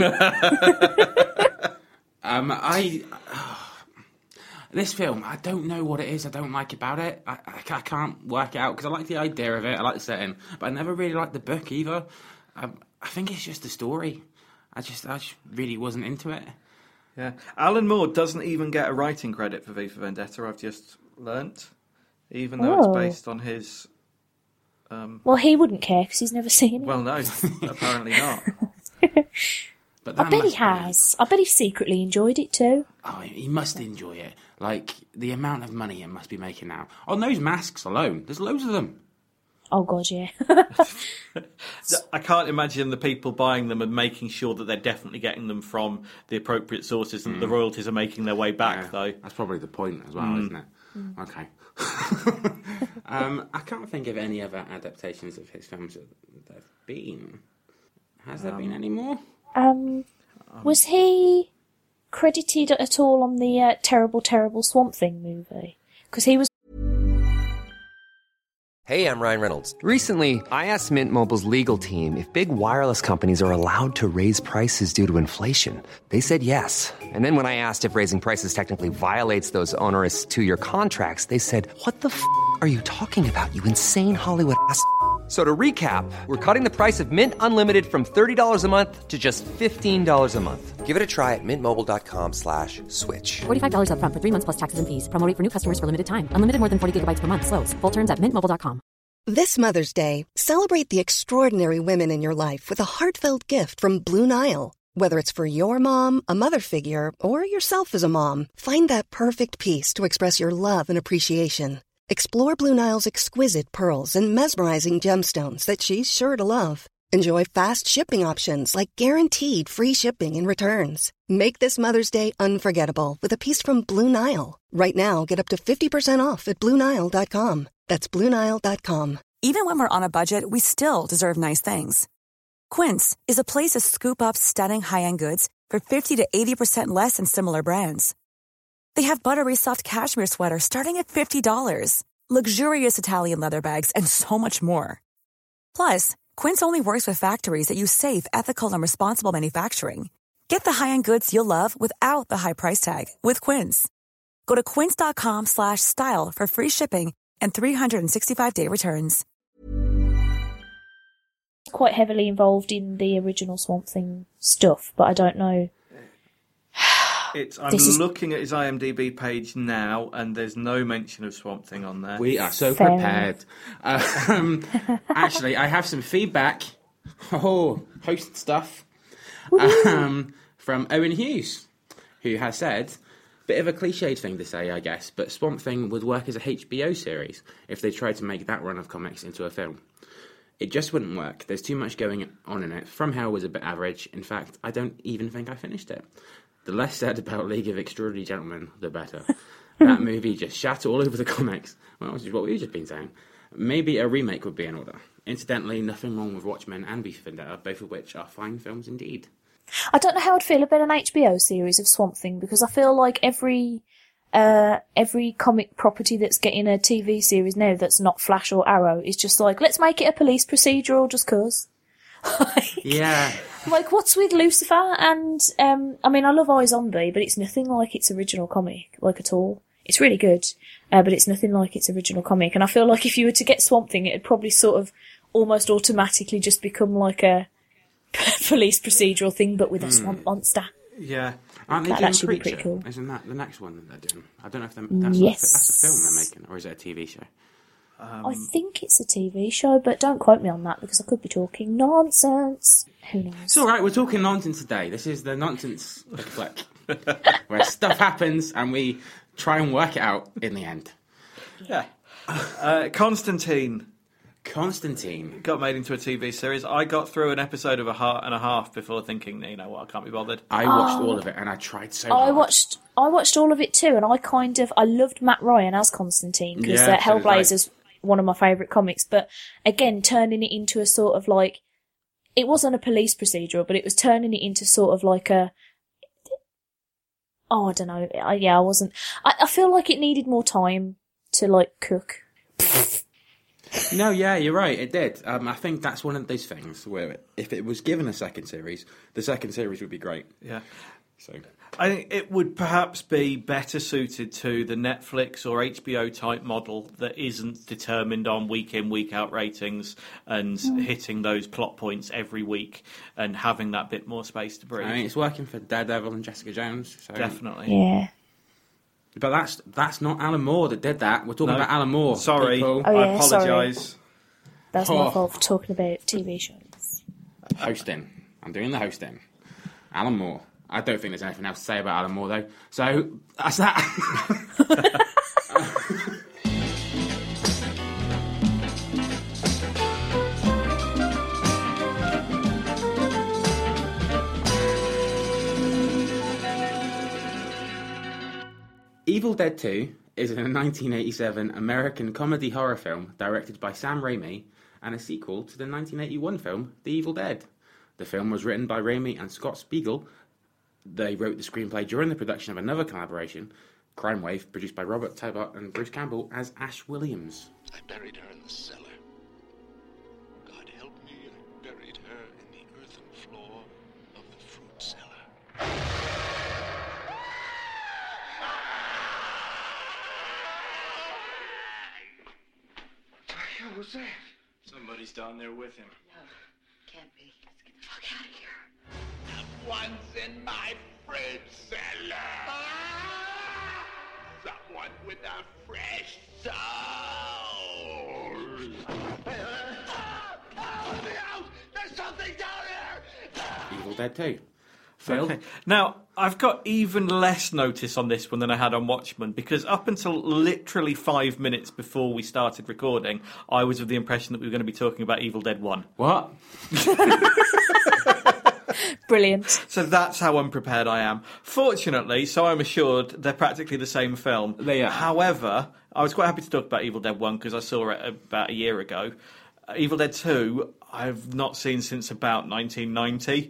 D: um, I this film, I don't know what it is. I don't like about it. I, I, I can't work it out because I like the idea of it. I like the setting, but I never really liked the book either. Um, I think it's just the story. I just, I just really wasn't into it.
E: Yeah, Alan Moore doesn't even get a writing credit for V for Vendetta. I've just learnt, even though
F: Oh.
E: it's based on his. Um,
F: Well, he wouldn't care because he's never seen it.
E: well, no, apparently not.
D: But
F: I
D: that
F: bet he
D: must be-
F: has. I bet he secretly enjoyed it too.
D: Oh, he must enjoy it. Like the amount of money it must be making now on those masks alone. There's loads of them.
F: Oh god, yeah.
E: I can't imagine the people buying them and making sure that they're definitely getting them from the appropriate sources and that the royalties are making their way back,
D: Yeah,
E: though.
D: That's probably the point as well,
E: Mm.
D: isn't it? Okay. um, I can't think of any other adaptations of his films that there have been. Has there been any more?
F: Um, was he credited at all on the uh, terrible, terrible Swamp Thing movie? Because he was.
M: Hey, I'm Ryan Reynolds. Recently, I asked Mint Mobile's legal team if big wireless companies are allowed to raise prices due to inflation. They said yes. And then when I asked if raising prices technically violates those onerous two-year contracts, they said, "What the f*** are you talking about, you insane Hollywood ass?" So to recap, we're cutting the price of Mint Unlimited from thirty dollars a month to just fifteen dollars a month. Give it a try at mintmobile.com slash switch.
N: forty-five dollars up front for three months plus taxes and fees. Promo rate for new customers for limited time. Unlimited more than forty gigabytes per month. Slows full terms at mint mobile dot com.
A: This Mother's Day, celebrate the extraordinary women in your life with a heartfelt gift from Blue Nile. Whether it's for your mom, a mother figure, or yourself as a mom, find that perfect piece to express your love and appreciation. Explore Blue Nile's exquisite pearls and mesmerizing gemstones that she's sure to love. Enjoy fast shipping options like guaranteed free shipping and returns. Make this Mother's Day unforgettable with a piece from Blue Nile. Right now, get up to fifty percent off at blue nile dot com. That's blue nile dot com.
O: Even when we're on a budget, we still deserve nice things. Quince is a place to scoop up stunning high-end goods for fifty to eighty percent less than similar brands. They have buttery soft cashmere sweaters starting at fifty dollars, luxurious Italian leather bags, and so much more. Plus, Quince only works with factories that use safe, ethical, and responsible manufacturing. Get the high-end goods you'll love without the high price tag with Quince. Go to quince.com slash style for free shipping and three sixty-five day returns.
F: Quite heavily involved in the original Swamp Thing stuff, but I don't know.
E: It's, I'm
F: This is-
E: looking at his IMDb page now, and there's no mention of Swamp Thing on there.
D: We are so
F: Fair
D: prepared. Um, actually, I have some feedback. Oh, host stuff. Um, from Owen Hughes, who has said, bit of a cliched thing to say, I guess, but Swamp Thing would work as a H B O series if they tried to make that run of comics into a film. It just wouldn't work. There's too much going on in it. From Hell was a bit average. In fact, I don't even think I finished it. The less said about League of Extraordinary Gentlemen, the better. That movie just shat all over the comics. Well, which is what we've just been saying. Maybe a remake would be in order. Incidentally, nothing wrong with Watchmen and V for Vendetta, both of which are fine films indeed.
F: I don't know how I'd feel about an H B O series of Swamp Thing because I feel like every uh, every comic property that's getting a T V series now that's not Flash or Arrow is just like, let's make it a police procedural just cause.
D: Yeah.
F: Like, what's with Lucifer? And, um, I mean, I love iZombie, but it's nothing like its original comic, like at all. It's really good, uh, but it's nothing like its original comic. And I feel like if you were to get Swamp Thing, it'd probably sort of almost automatically just become like a police procedural thing, but with a swamp monster.
E: Yeah.
D: Aren't they
F: That'd
D: doing
F: actually be
D: Creature?
F: pretty cool.
D: Isn't that the next one that they're doing? I don't know if they're, that's,
F: Yes.
D: a, that's a film they're making, or is it a T V show?
E: Um,
F: I think it's a T V show, but don't quote me on that because I could be talking nonsense. Who knows?
D: It's all right. We're talking nonsense today. This is the nonsense flick, where stuff happens and we try and work it out in the end.
E: Yeah. Uh, Constantine.
D: Constantine
E: got made into a T V series. I got through an episode of a heart and a half before thinking, you know what, I can't be bothered.
D: I watched
F: Oh.
D: all of it and I tried so
F: I
D: hard.
F: watched I watched all of it too, and I kind of I loved Matt Ryan as Constantine because
D: Yeah,
F: uh,
D: so did I.
F: Hellblazer's one of my favourite comics. But again, turning it into a sort of like it wasn't a police procedural, but it was turning it into sort of like a oh I don't know I, yeah I wasn't I, I feel like it needed more time to like cook.
D: No, yeah, you're right. It did. Um, I think that's one of those things where if it was given a second series, the second series would be great.
E: Yeah.
D: So
E: I think it would perhaps be better suited to the Netflix or H B O type model that isn't determined on week in, week out ratings and
D: Mm.
E: hitting those plot points every week and having that bit more space to breathe.
D: I mean, it's working for Daredevil and Jessica Jones. So.
E: Definitely.
F: Yeah.
D: But that's that's not Alan Moore that did that. We're talking
E: No.
D: about Alan Moore.
E: Sorry.
D: people.
F: Oh,
E: I
F: yeah, sorry.
E: apologise.
F: That's
D: Oh.
F: my fault for talking about T V shows.
D: Hosting. I'm doing the hosting. Alan Moore. I don't think there's anything else to say about Alan Moore, though. So, that's that. Evil Dead two is a nineteen eighty-seven American comedy horror film directed by Sam Raimi and a sequel to the nineteen eighty-one film The Evil Dead. The film was written by Raimi and Scott Spiegel. They wrote the screenplay during the production of another collaboration, Crime Wave, produced by Robert Tybart and Bruce Campbell as Ash Williams.
P: I buried her in the cellar. God help me, I buried her in the earthen floor of the fruit cellar. What was that? Somebody's down there with him.
Q: No, can't be. Let's get the fuck out of here.
P: Someone's in my fruit cellar. Someone with a fresh soul. Oh, the house! There's something down here!
D: Evil Dead two. Phil?
E: Okay. Now, I've got even less notice on this one than I had on Watchmen, because up until literally five minutes before we started recording, I was of the impression that we were going to be talking about Evil Dead one.
D: What?
F: Brilliant.
E: So that's how unprepared I am. Fortunately, so I'm assured, they're practically the same film.
D: They are.
E: However, I was quite happy to talk about Evil Dead one because I saw it about a year ago. Uh, Evil Dead two, I've not seen since about nineteen ninety.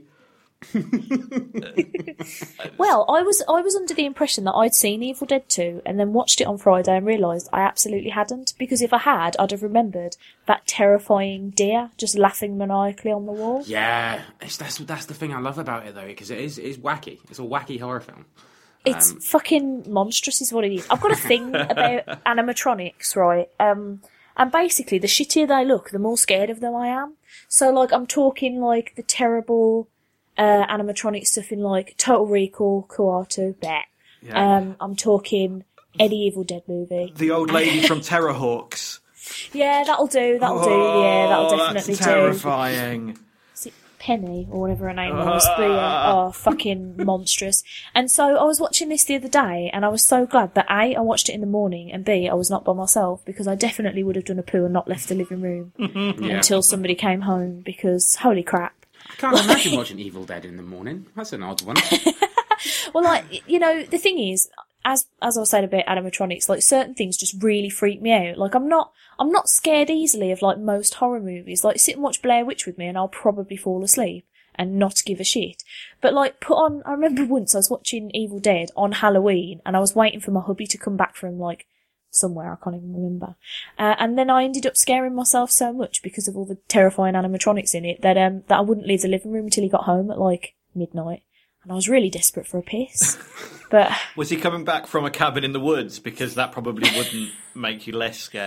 F: Well, I was I was under the impression that I'd seen Evil Dead two and then watched it on Friday and realised I absolutely hadn't, because if I had, I'd have remembered that terrifying deer just laughing maniacally on the wall.
D: Yeah, it's, that's that's the thing I love about it, though, because it is, it is wacky. It's a wacky horror film.
F: It's
D: Um,
F: fucking monstrous is what it is. I've got a thing about animatronics, right? Um, and basically, the shittier they look, the more scared of them I am. So, like, I'm talking, like, the terrible uh, animatronic stuff in, like, Total Recall, Kuatu, bet.
E: Yeah.
F: Um, I'm talking any Evil Dead movie.
E: The old lady from Terrorhawks.
F: Yeah, that'll do, that'll do, yeah, that'll
E: Oh,
F: definitely
E: that's
F: do.
E: terrifying.
F: Is it Penny, or whatever her name was? But yeah, oh, fucking monstrous. And so I was watching this the other day, and I was so glad that A, I watched it in the morning, and B, I was not by myself, because I definitely would have done a poo and not left the living room
D: Yeah.
F: until somebody came home, because holy crap.
D: I can't imagine watching Evil Dead in the morning. That's an odd one.
F: Well, like, you know, the thing is, as as I was saying about animatronics, like, certain things just really freak me out. Like, I'm not, I'm not scared easily of, like, most horror movies. Like, sit and watch Blair Witch with me and I'll probably fall asleep and not give a shit. But, like, put on, I remember once I was watching Evil Dead on Halloween and I was waiting for my hubby to come back from, like, somewhere, I can't even remember. Uh, and then I ended up scaring myself so much because of all the terrifying animatronics in it that, um, that I wouldn't leave the living room until he got home at, like, midnight. And I was really desperate for a piss. But
E: Was he coming back from a cabin in the woods? Because that probably wouldn't make you less scared.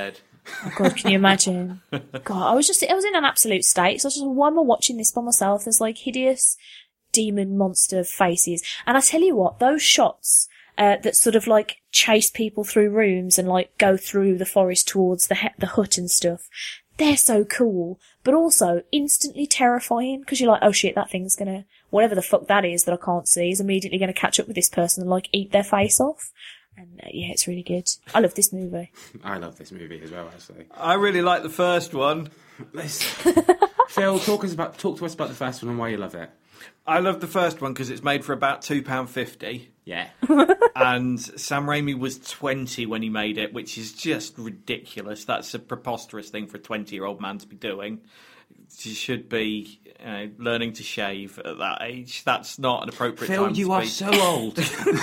F: Oh God, can you imagine? God, I was just, I was in an absolute state. So I was just, why am I watching this by myself? There's like hideous demon monster faces. And I tell you what, those shots, uh, that sort of like chase people through rooms and like go through the forest towards the, he- the hut and stuff, they're so cool, but also instantly terrifying because you're like, oh shit, that thing's gonna, whatever the fuck that is that I can't see is immediately gonna catch up with this person and like eat their face off. And uh, yeah, it's really good. I love this movie.
D: I love this movie as well, actually.
E: I really like the first one.
D: Let's... Phil, talk us about talk to us about the first one and why you love it.
E: I love the first one because it's made for about two pounds fifty.
D: Yeah.
E: And Sam Raimi was twenty when he made it, which is just ridiculous. That's a preposterous thing for a twenty-year-old man to be doing. He should be uh, learning to shave at that age. That's not an appropriate
D: Phil,
E: time to
D: you are
E: speak.
D: so old.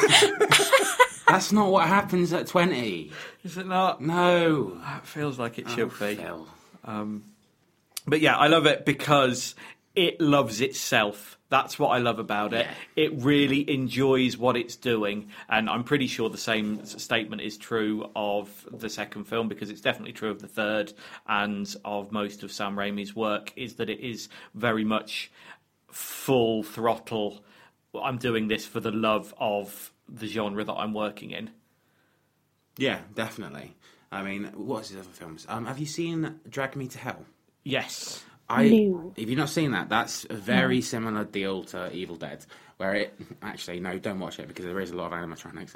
D: That's not what happens at twenty.
E: Is it not?
D: No.
E: It feels like it
D: Oh,
E: should be.
D: Phil.
E: Um, but yeah, I love it because it loves itself. That's what I love about it.
D: Yeah.
E: It really enjoys what it's doing. And I'm pretty sure the same s- statement is true of the second film, because it's definitely true of the third and of most of Sam Raimi's work, is that it is very much full throttle. I'm doing this for the love of the genre that I'm working in.
D: Yeah, definitely. I mean, what's his other films? Um, have you seen Drag Me to Hell?
E: Yes.
D: I,
F: No.
D: If you've not seen that, that's a very
F: No.
D: similar deal to Evil Dead, where it... Actually, no, don't watch it, because there is a lot of animatronics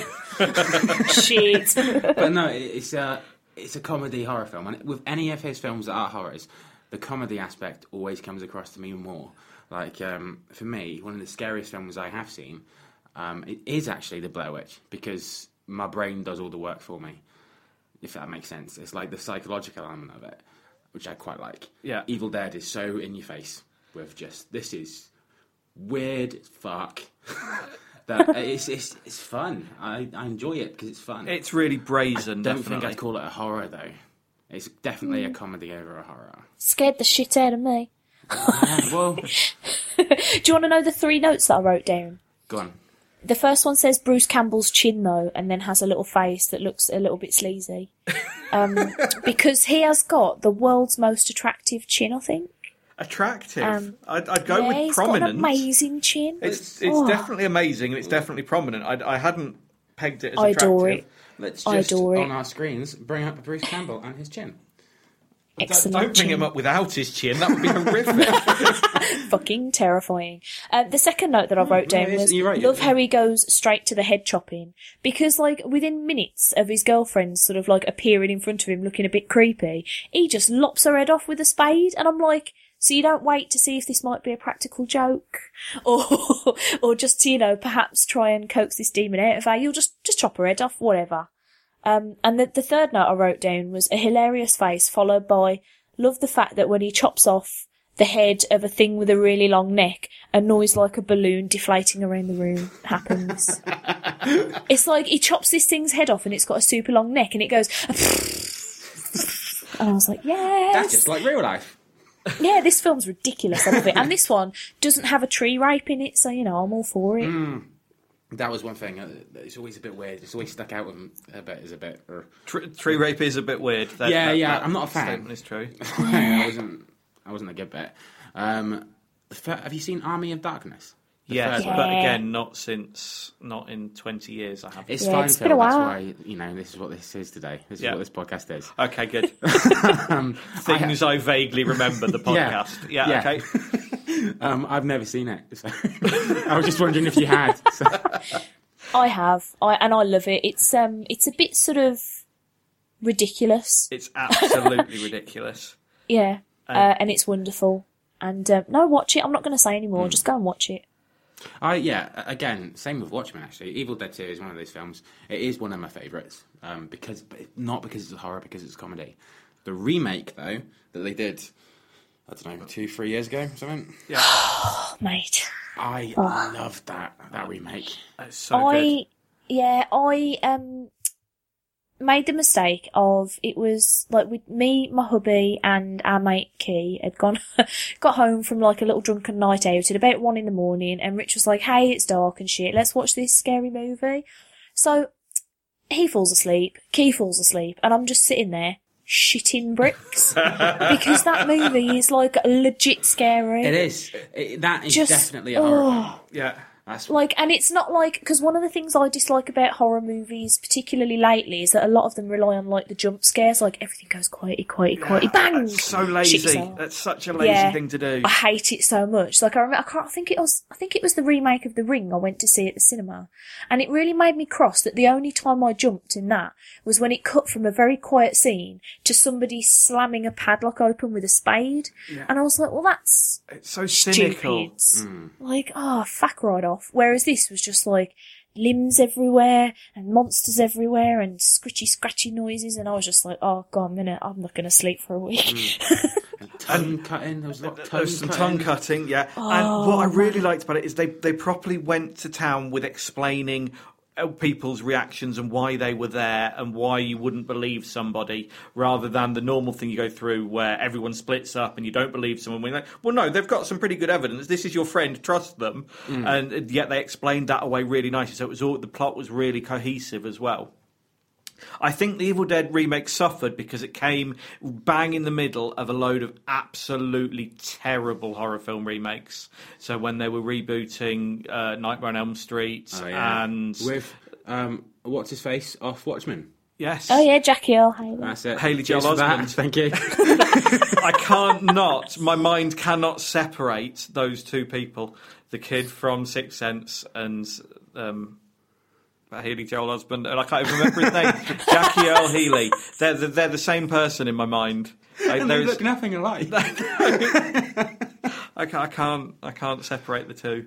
D: in it.
F: Shit.
D: But no, it- it's a, it's a comedy horror film. And with any of his films that are horrors, the comedy aspect always comes across to me more. Like, um, for me, one of the scariest films I have seen um, it is actually The Blair Witch, because my brain does all the work for me, if that makes sense. It's like the psychological element of it, which I quite like.
E: Yeah.
D: Evil Dead is so in your face with just, this is weird as fuck. that it's, it's it's fun. I, I enjoy it because it's fun.
E: It's really brazen,
D: I don't
E: definitely.
D: think I'd call it a horror, though. It's definitely a comedy over a horror.
F: Scared the shit out of me.
D: Yeah, well,
F: Do you want to know the three notes that I wrote down?
D: go on.
F: The first one says Bruce Campbell's chin, though, and then has a little face that looks a little bit sleazy. Um, because he has got the world's most attractive chin, I think.
E: Attractive?
F: Um,
E: I'd, I'd go
F: yeah,
E: with
F: he's
E: prominent.
F: got an amazing chin.
E: It's it's
F: Oh.
E: definitely amazing, and it's definitely prominent. I, I hadn't pegged it as
F: I
E: attractive.
F: adore it.
D: Let's
F: I
D: just,
F: adore it.
D: on our screens, bring up Bruce Campbell and his chin.
F: Excellent
E: Don't bring
F: chin.
E: him up without his chin. That would be horrific.
F: Fucking terrifying. Uh, the second note that I wrote
D: No,
F: down
D: it's-
F: was,
D: you're right,
F: love
D: yeah.
F: how he goes straight to the head chopping. Because, like, within minutes of his girlfriend sort of, like, appearing in front of him looking a bit creepy, he just lops her head off with a spade, and I'm like, so you don't wait to see if this might be a practical joke? Or, or just to, you know, perhaps try and coax this demon out of her. You'll just, just chop her head off, whatever. Um, and the, the third note I wrote down was a hilarious face followed by, love the fact that when he chops off the head of a thing with a really long neck, a noise like a balloon deflating around the room happens. It's like he chops this thing's head off and it's got a super long neck and it goes... And I was like, yes!
D: That's just like real life.
F: Yeah, this film's ridiculous. I love it. And this one doesn't have a tree rape in it, so, you know, I'm all for it.
D: Mm. That was one thing. uh, It's always a bit weird. It's always stuck out with him a bit. Is a bit. Or...
E: Tree, tree rape is a bit weird. That,
D: yeah,
E: that,
D: yeah.
E: that
D: I'm not a fan.
E: Statement is true.
D: I wasn't. I wasn't a good bit. Um, the fir- have you seen Army of Darkness? The
E: Yes,
D: first one?
E: but again, not since, not in twenty years. I haven't.
D: It's
F: Yeah,
D: fine,
F: it's
D: Phil.
F: been a
D: That's
F: while.
D: why you know this is what this is today. This is
E: Yeah.
D: what this podcast is.
E: Okay, good.
D: um,
E: Things I, vaguely remember the
D: Yeah.
E: podcast. Yeah,
D: Yeah.
E: okay.
D: um, I've never seen it, so I was just wondering if you had. So.
F: I have, I and I love it. It's um, it's a bit sort of ridiculous.
E: It's absolutely ridiculous.
F: Yeah,
E: Um,
F: uh, and it's wonderful. And um, no, watch it. I'm not going to say any more. Just go and watch it.
D: I yeah. Again, same with Watchmen. Actually, Evil Dead Two is one of those films. It is one of my favourites um, because but not because it's a horror, because it's a comedy. The remake though that they did, I don't know, two, three years ago, something.
E: Yeah,
F: Oh, mate.
D: I
F: Oh.
D: loved that that remake.
E: It's so
F: I
E: good.
F: yeah, I um made the mistake of it was like with me, my hubby, and our mate Key had gone got home from like a little drunken night out at about one in the morning, and Rich was like, "Hey, it's dark and shit. Let's watch this scary movie." So he falls asleep, Key falls asleep, and I'm just sitting there shitting bricks because that movie is like legit scary.
D: It is. It, that is
F: Just,
D: definitely a horror
F: oh.
D: film.
E: Yeah.
D: That's
F: Like, and it's not like, because one of the things I dislike about horror movies, particularly lately, is that a lot of them rely on like the jump scares, like everything goes quiety, quiety, quiety, bang.
E: That's so
F: Shit
E: lazy.
F: yourself.
E: That's such a lazy
F: Yeah.
E: thing to do.
F: I hate it so much. Like I remember, I can't I think it was. I think it was the remake of The Ring I went to see at the cinema, and it really made me cross that the only time I jumped in that was when it cut from a very quiet scene to somebody slamming a padlock open with a spade,
E: Yeah.
F: and I was like, well, that's
E: It's so cynical.
F: stupid. Like, oh, fuck right off. Whereas this was just like limbs everywhere and monsters everywhere and scritchy, scratchy noises, and I was just like, oh, God, a minute, I'm not going to sleep for a week.
D: tongue cutting. There was a lot of tongue
E: There's some
D: cutting.
E: tongue cutting, yeah.
F: Oh,
E: and what I really liked about it is they, they properly went to town with explaining uh, people's reactions and why they were there and why you wouldn't believe somebody, rather than the normal thing you go through where everyone splits up and you don't believe someone. When you're like, well, no, they've got some pretty good evidence. This is your friend. Trust them.
D: Mm.
E: And yet they explained that away really nicely. So it was all the plot was really cohesive as well. I think the Evil Dead remake suffered because it came bang in the middle of a load of absolutely terrible horror film remakes. So when they were rebooting uh, Nightmare on Elm Street
D: Oh, yeah.
E: and
D: with um, what's his face off Watchmen.
E: yes,
F: Oh yeah, Jackie Earl Haley.
D: That's it.
E: Haley
D: Cheers
E: Joel
D: for that.
E: Osment.
D: Thank you.
E: I can't not. My mind cannot separate those two people: the kid from Sixth Sense and um, Haley Joel Osment, and I can't even remember his name. Jackie Earl Healy. They're the, they're the same person in my mind. Like,
D: And they
E: there's-
D: look nothing alike.
E: I can't, I can't, I can't separate the two.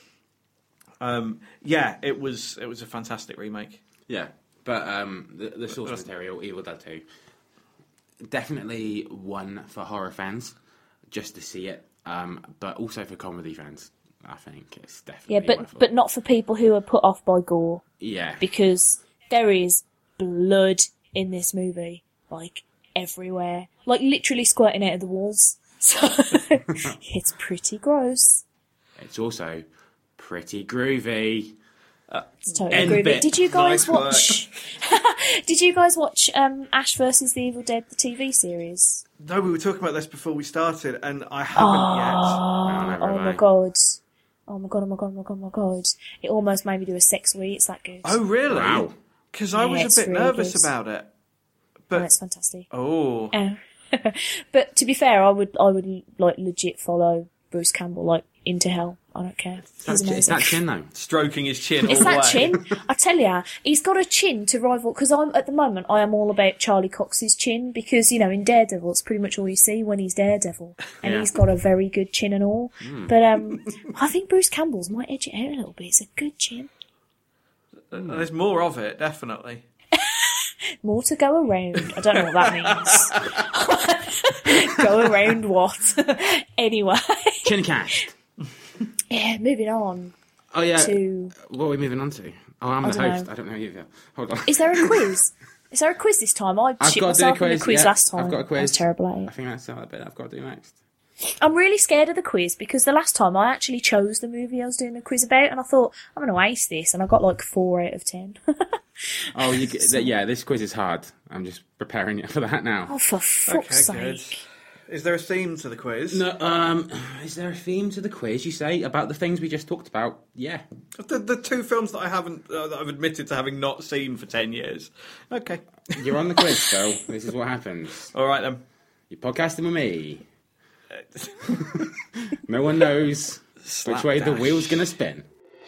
E: Um, yeah, it was, it was a fantastic remake.
D: Yeah, but um, the, the source material, Evil Dead two, definitely one for horror fans, just to see it, um, but also for comedy fans. I think it's definitely
F: Yeah, but
D: worth it.
F: but not for people who are put off by gore.
D: Yeah.
F: Because there is blood in this movie, like everywhere, like literally squirting out of the walls. So it's pretty gross.
D: It's also pretty groovy.
E: Uh,
F: It's totally
D: End
F: groovy.
D: bit.
F: Did you guys
D: Nice work.
F: watch? Did you guys watch um, Ash versus the Evil Dead, the T V series?
E: No, we were talking about this before we started, and I haven't
F: Oh,
E: yet.
F: oh my god. Oh my god, oh my god, oh my god, oh my god. It almost made me do a sex wee, it's that good.
E: Oh, really?
D: Wow.
E: Because I
F: Yeah,
E: was
F: it's
E: a bit
F: really
E: nervous
F: good.
E: about it.
F: Oh,
E: But
F: it's fantastic.
E: oh,
F: Oh. But to be fair, I would I would like legit follow Bruce Campbell like into hell. I don't care. He's
D: It's
F: amazing.
D: that chin though.
E: stroking his chin
F: It's
E: all
F: that
E: the way.
F: chin. I tell ya, he's got a chin to rival. Because I'm at the moment, I am all about Charlie Cox's chin because you know in Daredevil, it's pretty much all you see when he's Daredevil, and
D: Yeah.
F: he's got a very good chin and all.
E: Hmm.
F: But um, I think Bruce Campbell's might edge it out a little bit. It's a good chin.
E: There's more of it, definitely.
F: More to go around. I don't know what that means. Go around what? Anyway,
D: Chin cash.
F: yeah. Moving on.
D: Oh yeah.
F: To
D: What are we moving on to? Oh, I'm
F: I
D: the
F: don't
D: host.
F: know.
D: I don't know you. Hold on.
F: is there a quiz? Is there a quiz this time? I
D: I've
F: shit
D: got to do a
F: myself in
D: quiz.
F: the quiz
D: yeah.
F: last time.
D: I've got a
F: I was
D: quiz.
F: terrible at it.
D: I think that's the bit I've got to do next.
F: I'm really scared of the quiz because the last time I actually chose the movie I was doing the quiz about, and I thought I'm going to ace this, and I got like four out of ten.
D: Oh, you get, yeah. This quiz is hard. I'm just preparing you for that now.
F: Oh, for fuck's
E: Okay,
F: sake!
E: good. Is there a theme to the quiz?
D: No, um, is there a theme to the quiz? You say about the things we just talked about? Yeah.
E: The, the two films that I haven't, uh, that I've admitted to having not seen for ten years. Okay.
D: You're on the quiz, so this is what happens.
E: All right then.
D: You're podcasting with me. No one knows which way the
E: Slapdash.
D: wheel's going to spin.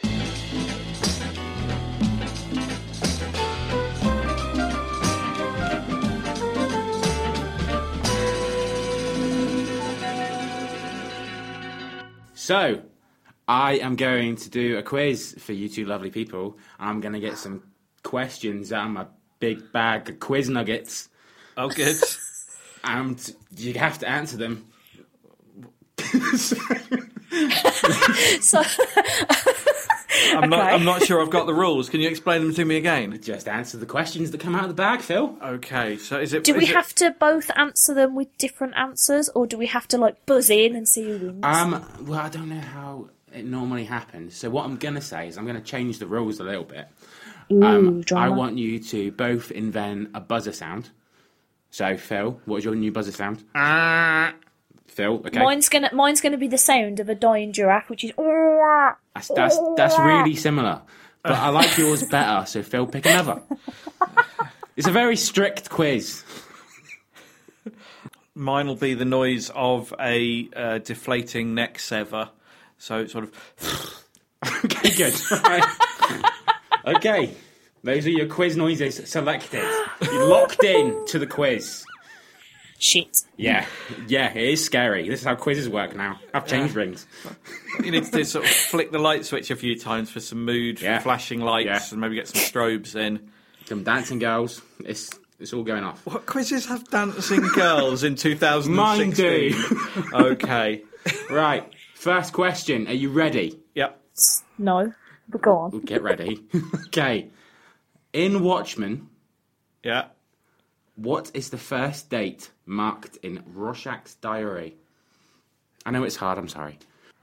D: So, I am going to do a quiz for you two lovely people. I'm going to get some questions out of my big bag of quiz nuggets.
E: Oh, good.
D: And you have to answer them.
F: So
E: I'm not.
F: Okay.
E: I'm not sure I've got the rules. Can you explain them to me again?
D: Just answer the questions that come out of the bag, Phil.
E: Okay. So is it?
F: do we
E: is it-
F: have to both answer them with different answers, or do we have to like buzz in and see who wins?
D: Um, well, I don't know how it normally happens. So what I'm going to say is I'm going to change the rules a little bit.
F: Ooh,
D: Um, I
F: drama.
D: want you to both invent a buzzer sound. So, Phil, what is your new buzzer sound?
E: Ah.
D: Phil, okay.
F: Mine's gonna mine's gonna be the sound of a dying giraffe, which is.
D: That's, that's, that's really similar. But I like yours better, so Phil, pick another. It's a very strict quiz.
E: Mine will be the noise of a uh, deflating neck sever. So it's sort of...
D: Okay, good. Right. Okay. Those are your quiz noises selected. You're locked in to the quiz.
F: Shit.
D: Yeah. Yeah, it is scary. This is how quizzes work now. I've changed yeah. rings.
E: You need to sort of flick the light switch a few times for some mood, yeah. flashing lights, yeah. and maybe get some strobes in. Some
D: dancing girls. It's it's all going off.
E: What quizzes have dancing girls in two thousand
D: Mine
E: sixteen?
D: do.
E: Okay.
D: Right. First question. Are you ready?
E: Yep.
F: No. But go on.
D: Get ready. Okay. In Watchmen.
E: Yeah.
D: What is the first date marked in Rorschach's diary? I know it's hard, I'm sorry.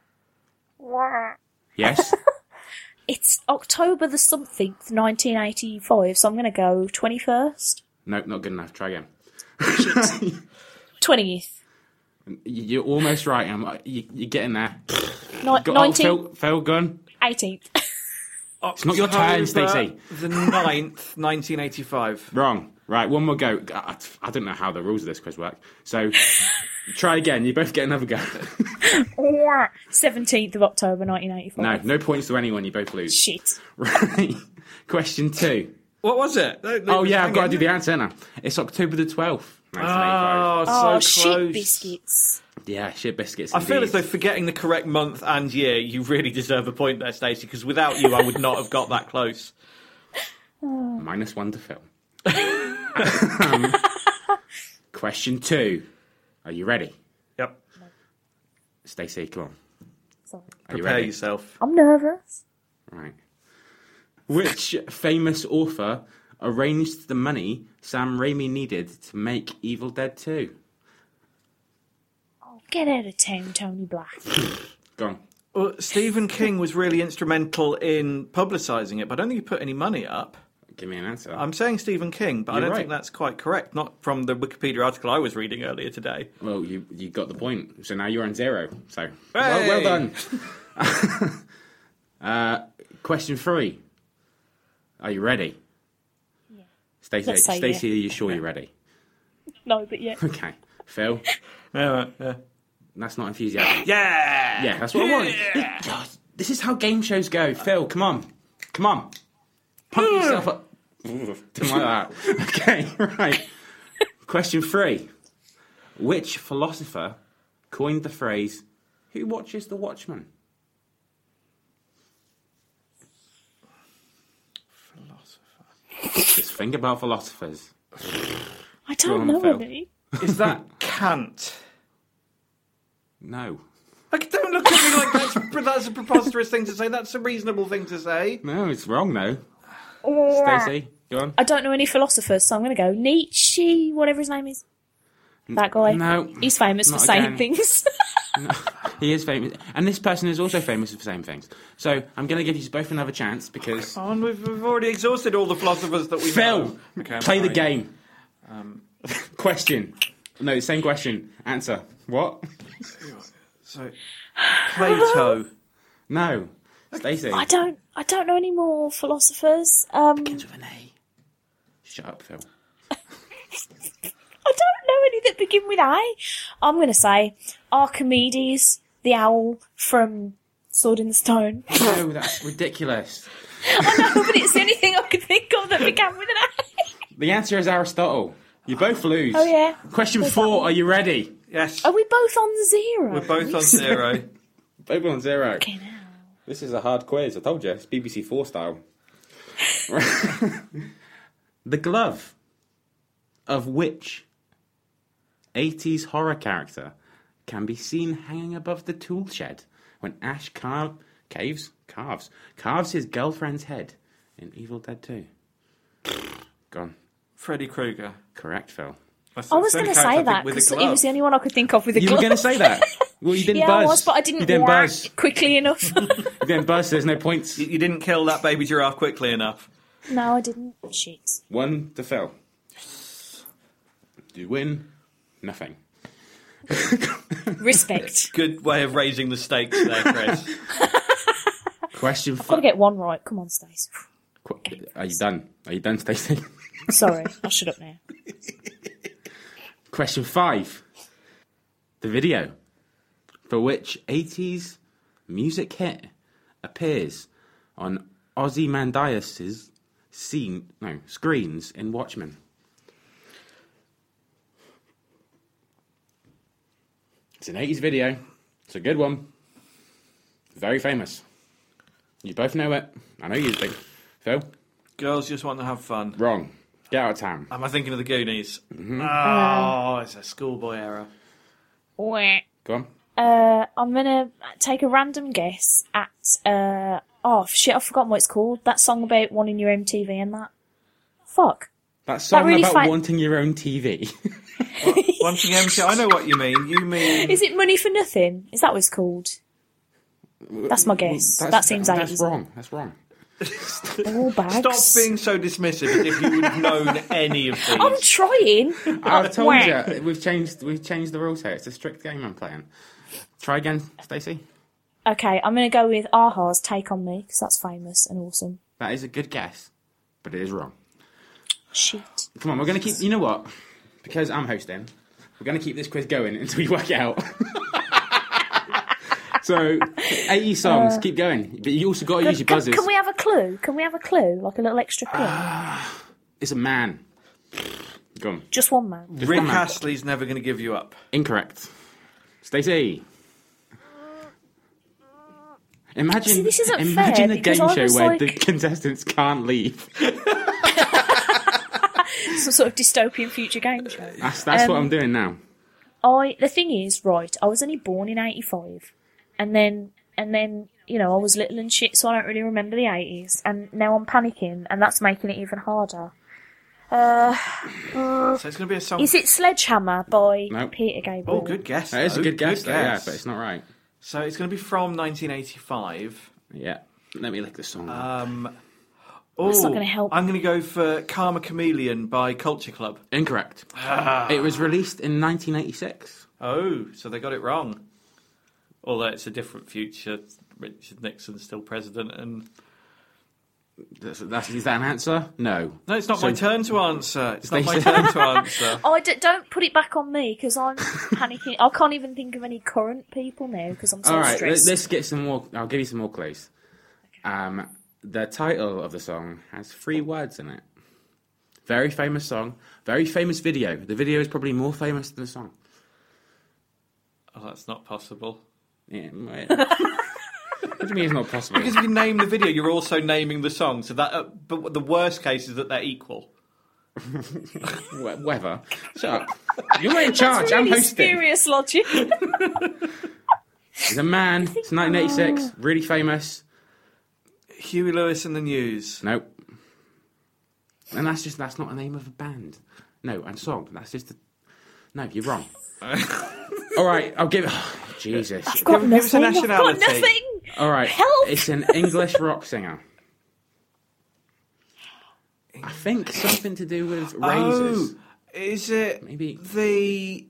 D: Yes?
F: It's October the something, nineteen eighty-five, so I'm going to go twenty-first.
D: No, not good enough. Try again.
F: twentieth.
D: You're almost right. I'm, you, you're getting there.
F: Ni-
D: Go,
F: nineteen...
D: Oh, Phil, Phil, gun.
F: eighteenth.
D: It's not your turn, Stacey.
E: The ninth, nineteen eighty-five.
D: Wrong. Right, one more go. I, I don't know how the rules of this quiz work. So, try again. You both get another go.
F: seventeenth of October, nineteen eighty-five.
D: No, no points to anyone. You both lose.
F: Shit.
D: Right. Question two.
E: What was it?
D: No, no, oh, yeah, I've got to do the answer now. It's October the twelfth, nineteen
E: eighty-five.
F: Oh,
E: so
F: shit
E: close.
F: biscuits.
D: Yeah, shit biscuits.
E: I
D: indeed.
E: feel as though forgetting the correct month and year, you really deserve a point there, Stacey, because without you, I would not have got that close.
D: Minus one to Phil. um, question two. Are you ready?
E: Yep.
D: Stacey, come on.
F: Sorry.
D: Are you
E: Prepare
D: ready?
E: yourself.
F: I'm nervous.
D: Right. Which famous author arranged the money Sam Raimi needed to make Evil Dead two?
F: Oh, get out of town, Tony Black.
D: Go on.
E: Well, Stephen King was really instrumental in publicising it, but I don't think he put any money up.
D: Give me an answer.
E: I'm saying Stephen King, but
D: You're
E: I don't
D: right.
E: think that's quite correct. Not from the Wikipedia article I was reading earlier today.
D: Well, you you got the point. So now you're on zero. So
E: Hey!
D: well, well done. uh, question three. Are you ready?
F: Yeah.
D: Stacey,
F: Let's say
D: Stacey,
F: yeah.
D: are you sure you're ready?
F: No, but yeah.
D: Okay. Phil?
E: Yeah, yeah.
D: That's not enthusiastic.
E: Yeah!
D: Yeah, that's what I want. This, this is how game shows go. Phil, come on. Come on. Pump yourself up. Didn't like that. Okay, right. Question three. Which philosopher coined the phrase, "Who watches the Watchmen"?
E: Philosopher.
D: Just think about philosophers.
F: I don't
D: on,
F: know
D: Phil.
F: any.
E: Is that Kant?
D: No.
E: Like, don't look at me like that's, that's a preposterous thing to say. That's a reasonable thing to say.
D: No, it's wrong, though.
F: Oh.
D: Stacey, go on.
F: I don't know any philosophers, so I'm going to go Nietzsche, whatever his name is. That guy.
D: No.
F: He's famous for
D: not
F: saying
D: again.
F: things.
D: No, he is famous. And this person is also famous for saying things. So I'm going to give you both another chance because...
E: Oh, and we've, we've already exhausted all the philosophers that we
D: Phil,
E: know. Okay, I'm
D: play the
E: fine.
D: game.
E: Um,
D: Question. No, same question. Answer. What?
E: so, Plato.
D: No. Stacey.
F: I don't. I don't know any more philosophers. Um,
D: Begins with an A. Shut up, Phil.
F: I don't know any that begin with A. I'm going to say Archimedes, the owl from Sword in the Stone.
D: No, that's ridiculous.
F: I know, but it's the only thing I could think of that began with an A.
D: The answer is Aristotle. You both lose.
F: Oh, yeah.
D: Question
F: Where's
D: four. Are you ready?
E: Yes.
F: Are we both on zero?
E: We're both on zero.
D: Both on zero.
F: Okay, now.
D: This is a hard quiz. I told you. It's B B C Four style. The glove of which eighties horror character can be seen hanging above the tool shed when Ash car- caves, carves, carves his girlfriend's head in Evil Dead two? Gone.
E: Freddy Krueger.
D: Correct, Phil.
E: That's
F: I was
E: the
F: going
E: only
F: to
E: character I
F: say
E: think
F: that
E: with a
F: because it
E: glove.
F: was the only one I could think of with a
D: You
F: glove.
D: were going to say that. Well, you didn't
F: yeah,
D: buzz.
F: I was, but I didn't,
D: You didn't
F: whack
D: buzz.
F: quickly enough.
D: You didn't buzz. So there's no points.
E: You, you didn't kill that baby giraffe quickly enough.
F: No, I didn't. Shit.
D: One to Phil. You win nothing.
F: Respect.
E: Good way of raising the stakes there, Chris.
D: Question
F: I've got to
D: five.
F: get one right. Come on, Stacey.
D: Are you done? Are you done, Stacey?
F: Sorry, I'll shut up now.
D: Question five. The video for which eighties music hit appears on Ozymandias' scene, no, screens in Watchmen. It's an eighties video. It's a good one. Very famous. You both know it. I know you think. Phil?
E: Girls just want to have fun.
D: Wrong. Get out of town.
E: Am I thinking of the Goonies?
D: Mm-hmm.
E: Oh, it's a schoolboy error.
F: Wah.
D: Go on.
F: Uh, I'm gonna take a random guess at uh oh shit, I've forgotten what it's called. That song about wanting your own T V and that. Fuck.
D: That song
F: That really
D: about
F: fa-
D: wanting your own T V.
E: Wanting M T. I know what you mean. You mean
F: Is it Money for Nothing? Is that what it's called? That's my guess.
D: That's-
F: that seems
D: That's
F: eighties.
D: wrong. That's wrong.
F: All bags.
E: Stop being so dismissive as if you would have known any of these.
F: I'm trying.
D: I've told
F: Wah.
D: you. We've changed. We've changed the rules here. It's a strict game I'm playing. Try again, Stacey.
F: Okay, I'm gonna go with Aha's Take on Me because that's famous and awesome.
D: That is a good guess, but it is wrong.
F: Shit.
D: Come on, we're gonna keep. You know what? Because I'm hosting, we're gonna keep this quiz going until we work it out. So, eighty songs.
F: Uh,
D: keep going, but you also got to
F: Can,
D: use your
F: can-
D: buzzers.
F: can we have a clue? Can we have a clue? Like a little extra clue?
D: It's a man. Go on.
F: Just one man.
D: Just
E: Rick
D: one man.
E: Astley's Never Gonna Give You Up.
D: Incorrect. Stacey. Imagine,
F: See, this isn't
D: imagine
F: fair
D: a game
F: because I
D: show
F: was
D: where
F: like-
D: the contestants can't leave.
F: Some sort of dystopian future game show.
D: That's that's what
F: Um,
D: I'm doing now.
F: I the thing is, right, I was only born in eighty-five, and then and then you know I was little and shit, so I don't really remember the eighties, and now I'm panicking, and that's making it even harder. Uh, uh,
E: So it's going to be a song.
F: is it Sledgehammer by
D: Nope.
F: Peter Gabriel?
E: Oh, good guess.
D: That is a
E: though.
D: good guess, though, yeah, but it's not right.
E: So it's going to be from nineteen eighty-five.
D: Yeah. Let me look the song.
E: Um,
F: That's
E: oh,
F: not gonna help.
E: I'm going to go for Karma Chameleon by Culture Club.
D: Incorrect.
E: Ah.
D: It was released in nineteen eighty-six.
E: Oh, so they got it wrong. Although it's a different future. Richard Nixon's still president, and
D: That's, that's, is that an answer? No.
E: no, it's not
D: So-
E: my turn to answer. It's not my
D: Stacey-
E: turn to answer.
F: Oh, I d- don't put it back on me because I'm panicking. I can't even think of any current people now because I'm so
D: All right, let,
F: stressed.
D: let's get some more. I'll give you some more clues. Um, the title of the song has three words in it. Very famous song. Very famous video. The video is probably more famous than the song.
E: Oh, that's not possible.
D: Yeah. Wait. What do you mean it's not possible?
E: Because if you name the video, you're also naming the song. So that, uh, but the worst case is that they're equal.
D: Wh- Whether. Shut up. You're in charge.
F: That's
D: I'm
F: really
D: hosting.
F: spurious logic.
D: He's a man. It's nineteen eighty-six. Really famous.
E: Huey Lewis and the News.
D: Nope. And that's just that's not the name of a band. No, and song. That's just a... No, you're wrong. All right, I'll give. Oh, Jesus.
F: I've got
E: Give us a
F: nothing. I've got
E: nationality.
F: nothing.
D: All right.
F: Help!
D: It's an English rock singer. I think something to do with razors.
E: Oh, is it
D: Maybe.
E: the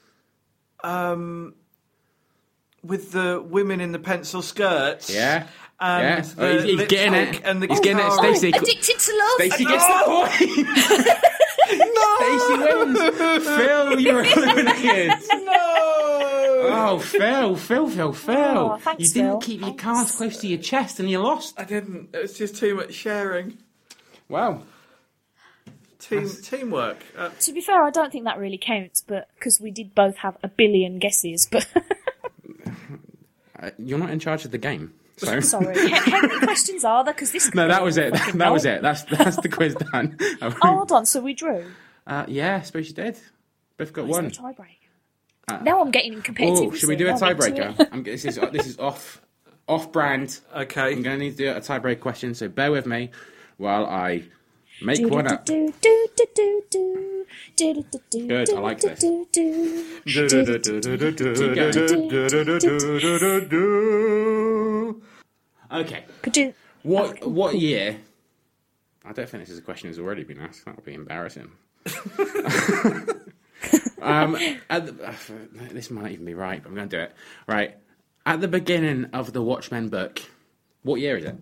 E: um with the women in the pencil skirts?
D: Yeah.
E: And
D: Yeah.
E: the
D: Oh, he's- he's getting
E: lipstick
D: it.
E: And the
D: He's getting it.
E: guitar.
D: Stacey.
F: Addicted to love.
D: Stacey gets the point. Stacey wins. Phil, you're eliminated.
E: No.
D: Oh, Phil, Phil, Phil, Phil.
F: Oh, thanks,
D: you didn't
F: Phil.
D: keep your
F: Thanks.
D: cards close to your chest and you lost.
E: I didn't. It was just too much sharing.
D: Wow.
E: Team teamwork. Uh,
F: To be fair, I don't think that really counts, but because we did both have a billion guesses. But
D: Uh, you're not in charge of the game. So.
F: sorry, how, how many questions are there? Because this
D: No, that was it.
F: fucking
D: That was
F: help.
D: it. That's that's the quiz done.
F: Oh, hold on. So we drew.
D: Uh, yeah, I suppose you did. Both got
F: Oh, is there
D: one.
F: a tiebreaker?
D: Uh,
F: Now I'm getting competitive.
D: Oh, should we do a
F: I'm into
D: tiebreaker?
F: it.
D: I'm, this is this is off off brand.
E: okay.
D: I'm going to need to do a tiebreak question, so bear with me while I make
F: Do,
D: one
F: do,
D: up.
F: do, do, do, do, do. Do, do, do, do,
D: Good,
F: do,
D: I like
F: do,
D: this.
F: do, do.
D: Do, do, do, do, do, do, do, do, do, do, do, do, do. Okay.
F: Could do.
D: What what year? I don't think this is a question that's already been asked. That would be embarrassing. um, at the, uh, this might not even be right, but I'm going to do it. Right. At the beginning of the Watchmen book, what year is it?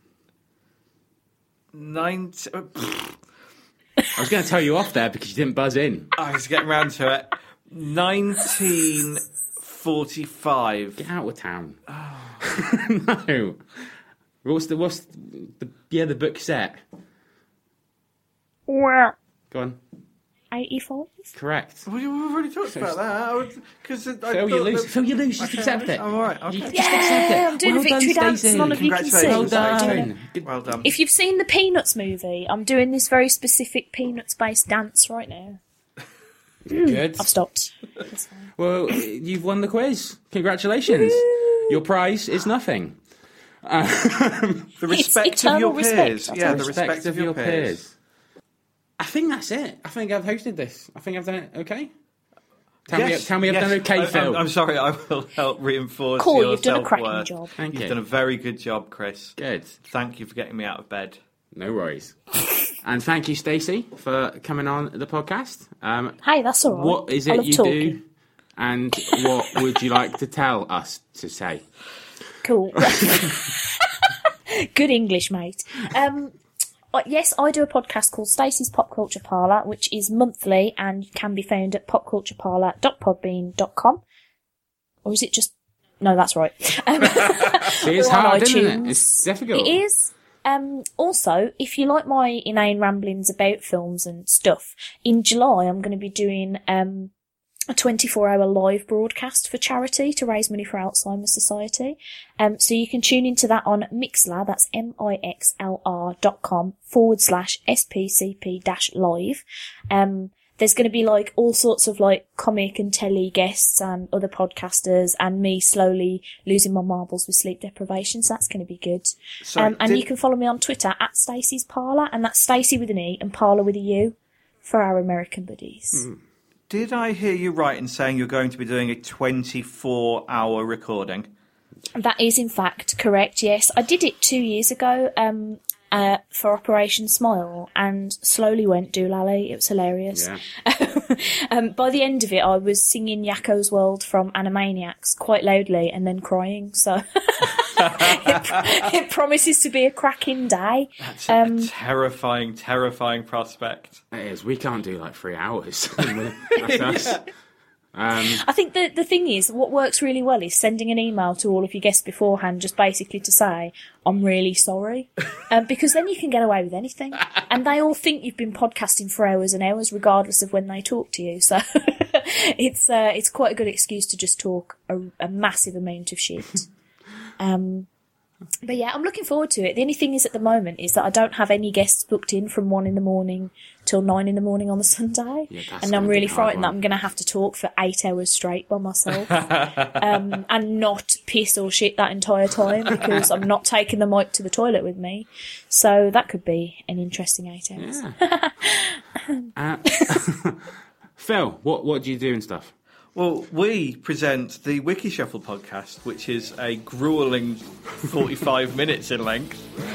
E: Ninety.
D: I was going to tell you off there because you didn't buzz in.
E: I was getting round to it. nineteen forty-five.
D: Get out of town. Oh. No. What's the what's the yeah the book set?
F: Well,
D: Go on.
F: eighty-five.
D: Correct.
E: Well, we've already talked about that. Because
D: Phil, you lose. Phil, you lose. Just accept it.
E: I'm all right. Okay.
D: You just
F: Yeah,
D: accept it.
F: I'm doing
D: well
F: a victory
D: done,
F: dance.
D: Stacey.
F: None of you can see.
E: Congratulations.
D: Well
F: so I'm
D: done.
F: doing it.
E: Well done.
F: If you've seen the Peanuts movie, I'm doing this very specific Peanuts-based dance right now.
D: Good.
F: I've stopped.
D: Well, you've won the quiz. Congratulations. Your prize is nothing. Um,
E: the respect
F: It's
E: of your
F: eternal respect.
E: peers.
F: That's
E: Yeah,
F: all.
E: the respect of your peers.
D: I think that's it. I think I've hosted this. I think I've done it okay. Tell
E: Yes,
D: me, tell me I've
E: yes.
D: done okay,
E: I,
D: Phil.
E: I'm, I'm sorry, I will help reinforce
F: Cool,
E: your
F: you've done a cracking
E: self-worth.
F: job.
D: Thank
E: You've
D: you.
E: done a very good job, Chris.
D: Good.
E: Thank you for getting me out of bed.
D: No worries. And thank you, Stacey, for coming on the podcast. Um,
F: Hey, that's all right.
D: What is
F: I
D: it
F: love
D: you
F: talking.
D: do, and what would you like to tell us to say?
F: Cool. Good English, mate. Um, uh, yes, I do a podcast called Stacey's Pop Culture Parlour, which is monthly and can be found at pop culture parlour dot podbean dot com. Or is it just... No, that's right. Um,
D: See, it's
F: or on
D: hard, isn't
F: iTunes.
D: it? It's difficult.
F: It is. Um, also, if you like my inane ramblings about films and stuff, in July I'm going to be doing um, a twenty-four hour live broadcast for charity to raise money for Alzheimer's Society. Um, so you can tune into that on Mixlr, that's M-I-X-L-R dot com forward slash S-P-C-P dash live. Um, there's going to be like all sorts of like comic and telly guests and other podcasters and me slowly losing my marbles with sleep deprivation. So that's going to be good.
E: Sorry,
F: um, and
E: did-
F: you can follow me on Twitter at Stacey's Parlour, and that's Stacey with an E and Parlour with a U for our American buddies.
E: Hmm. Did I hear you right in saying you're going to be doing a twenty-four hour recording?
F: That is in fact correct, yes. I did it two years ago um, uh, for Operation Smile and slowly went doolally. It was hilarious.
D: Yeah.
F: um, by the end of it, I was singing Yakko's World from Animaniacs quite loudly and then crying, so it, it promises to be a cracking day.
E: That's
F: Um,
E: a terrifying, terrifying prospect.
D: It is. We can't do like three hours. That's us. Um,
F: I think the the thing is, what works really well is sending an email to all of your guests beforehand, just basically to say, I'm really sorry. Um, because then you can get away with anything. And they all think you've been podcasting for hours and hours, regardless of when they talk to you. So it's uh, it's quite a good excuse to just talk a, a massive amount of shit. Um, but yeah, I'm looking forward to it. The only thing is at the moment is that I don't have any guests booked in from one in the morning till nine in the morning on the Sunday.
D: Yeah, that's
F: and I'm
D: gonna be
F: really
D: a hard
F: frightened that
D: one.
F: I'm going to have to talk for eight hours straight by myself um, and not piss or shit that entire time because I'm not taking the mic to the toilet with me. So that could be an interesting eight hours.
D: uh, Phil, what what do you do and stuff?
E: Well, we present the Wiki Shuffle podcast, which is a grueling forty-five minutes in length.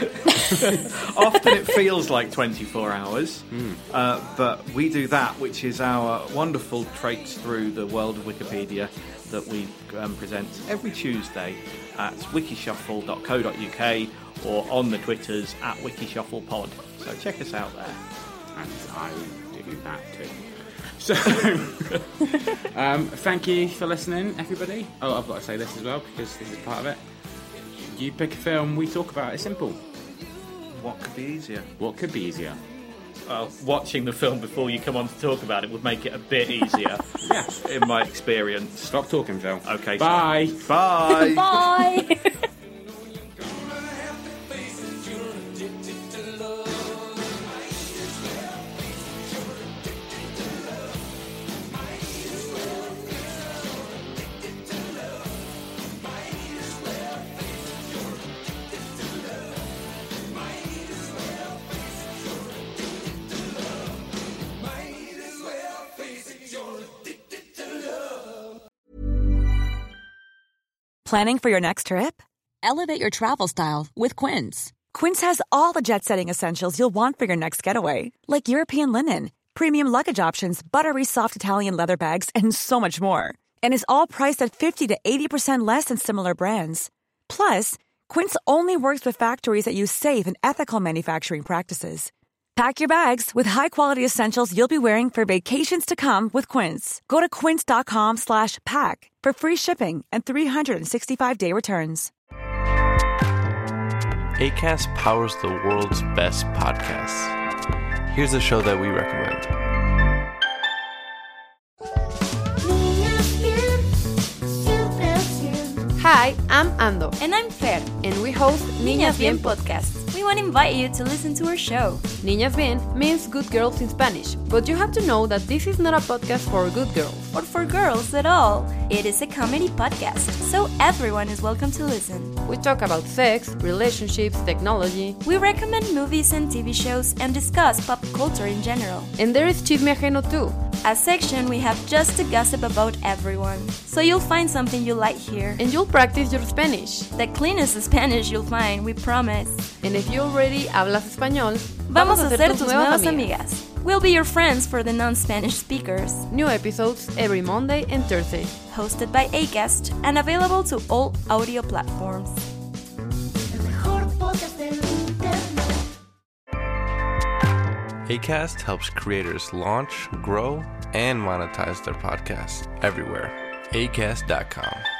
E: Often it feels like twenty-four hours,
D: Mm.
E: uh, but we do that, which is our wonderful traipse through the world of Wikipedia that we um, present every Tuesday at wikishuffle dot co dot uk or on the Twitters at wikishufflepod. So check us out there.
D: And I do that too. So, um, thank you for listening, everybody. Oh, I've got to say this as well because this is part of it. You pick a film, we talk about it. It's simple.
E: What could be easier?
D: What could be easier?
E: Well, watching the film before you come on to talk about it would make it a bit easier.
D: Yeah.
E: In my experience.
D: Stop talking, Phil.
E: Okay.
D: Bye.
E: Bye.
F: Bye.
O: Planning for your next trip?
R: Elevate your travel style with Quince.
O: Quince has all the jet-setting essentials you'll want for your next getaway, like European linen, premium luggage options, buttery soft Italian leather bags, and so much more. And is all priced at fifty to eighty percent less than similar brands. Plus, Quince only works with factories that use safe and ethical manufacturing practices. Pack your bags with high-quality essentials you'll be wearing for vacations to come with Quince. Go to quince.com slash pack for free shipping and three sixty-five day returns.
S: Acast powers the world's best podcasts. Here's a show that we recommend.
T: Hi, I'm Ando.
U: And I'm Fer.
T: And we host Niñas Bien podcast.
U: We want to invite you to listen to our show.
T: Niñas Bien means good girls in Spanish, but you have to know that this is not a podcast for good girls.
U: Or for girls at all. It is a comedy podcast, so everyone is welcome to listen.
T: We talk about sex, relationships, technology.
U: We recommend movies and T V shows and discuss pop culture in general.
T: And there is Chisme Ajeno too.
U: A section we have just to gossip about everyone. So you'll find something you like here.
T: And you'll practice your Spanish.
U: The cleanest Spanish you'll find, we promise.
T: And if you already hablas español,
U: vamos a ser tus nuevas amigas. We'll be your friends for the non-Spanish speakers.
T: New episodes every Monday and Thursday.
U: Hosted by Acast and available to all audio platforms.
S: Acast helps creators launch, grow, and monetize their podcasts everywhere. Acast dot com.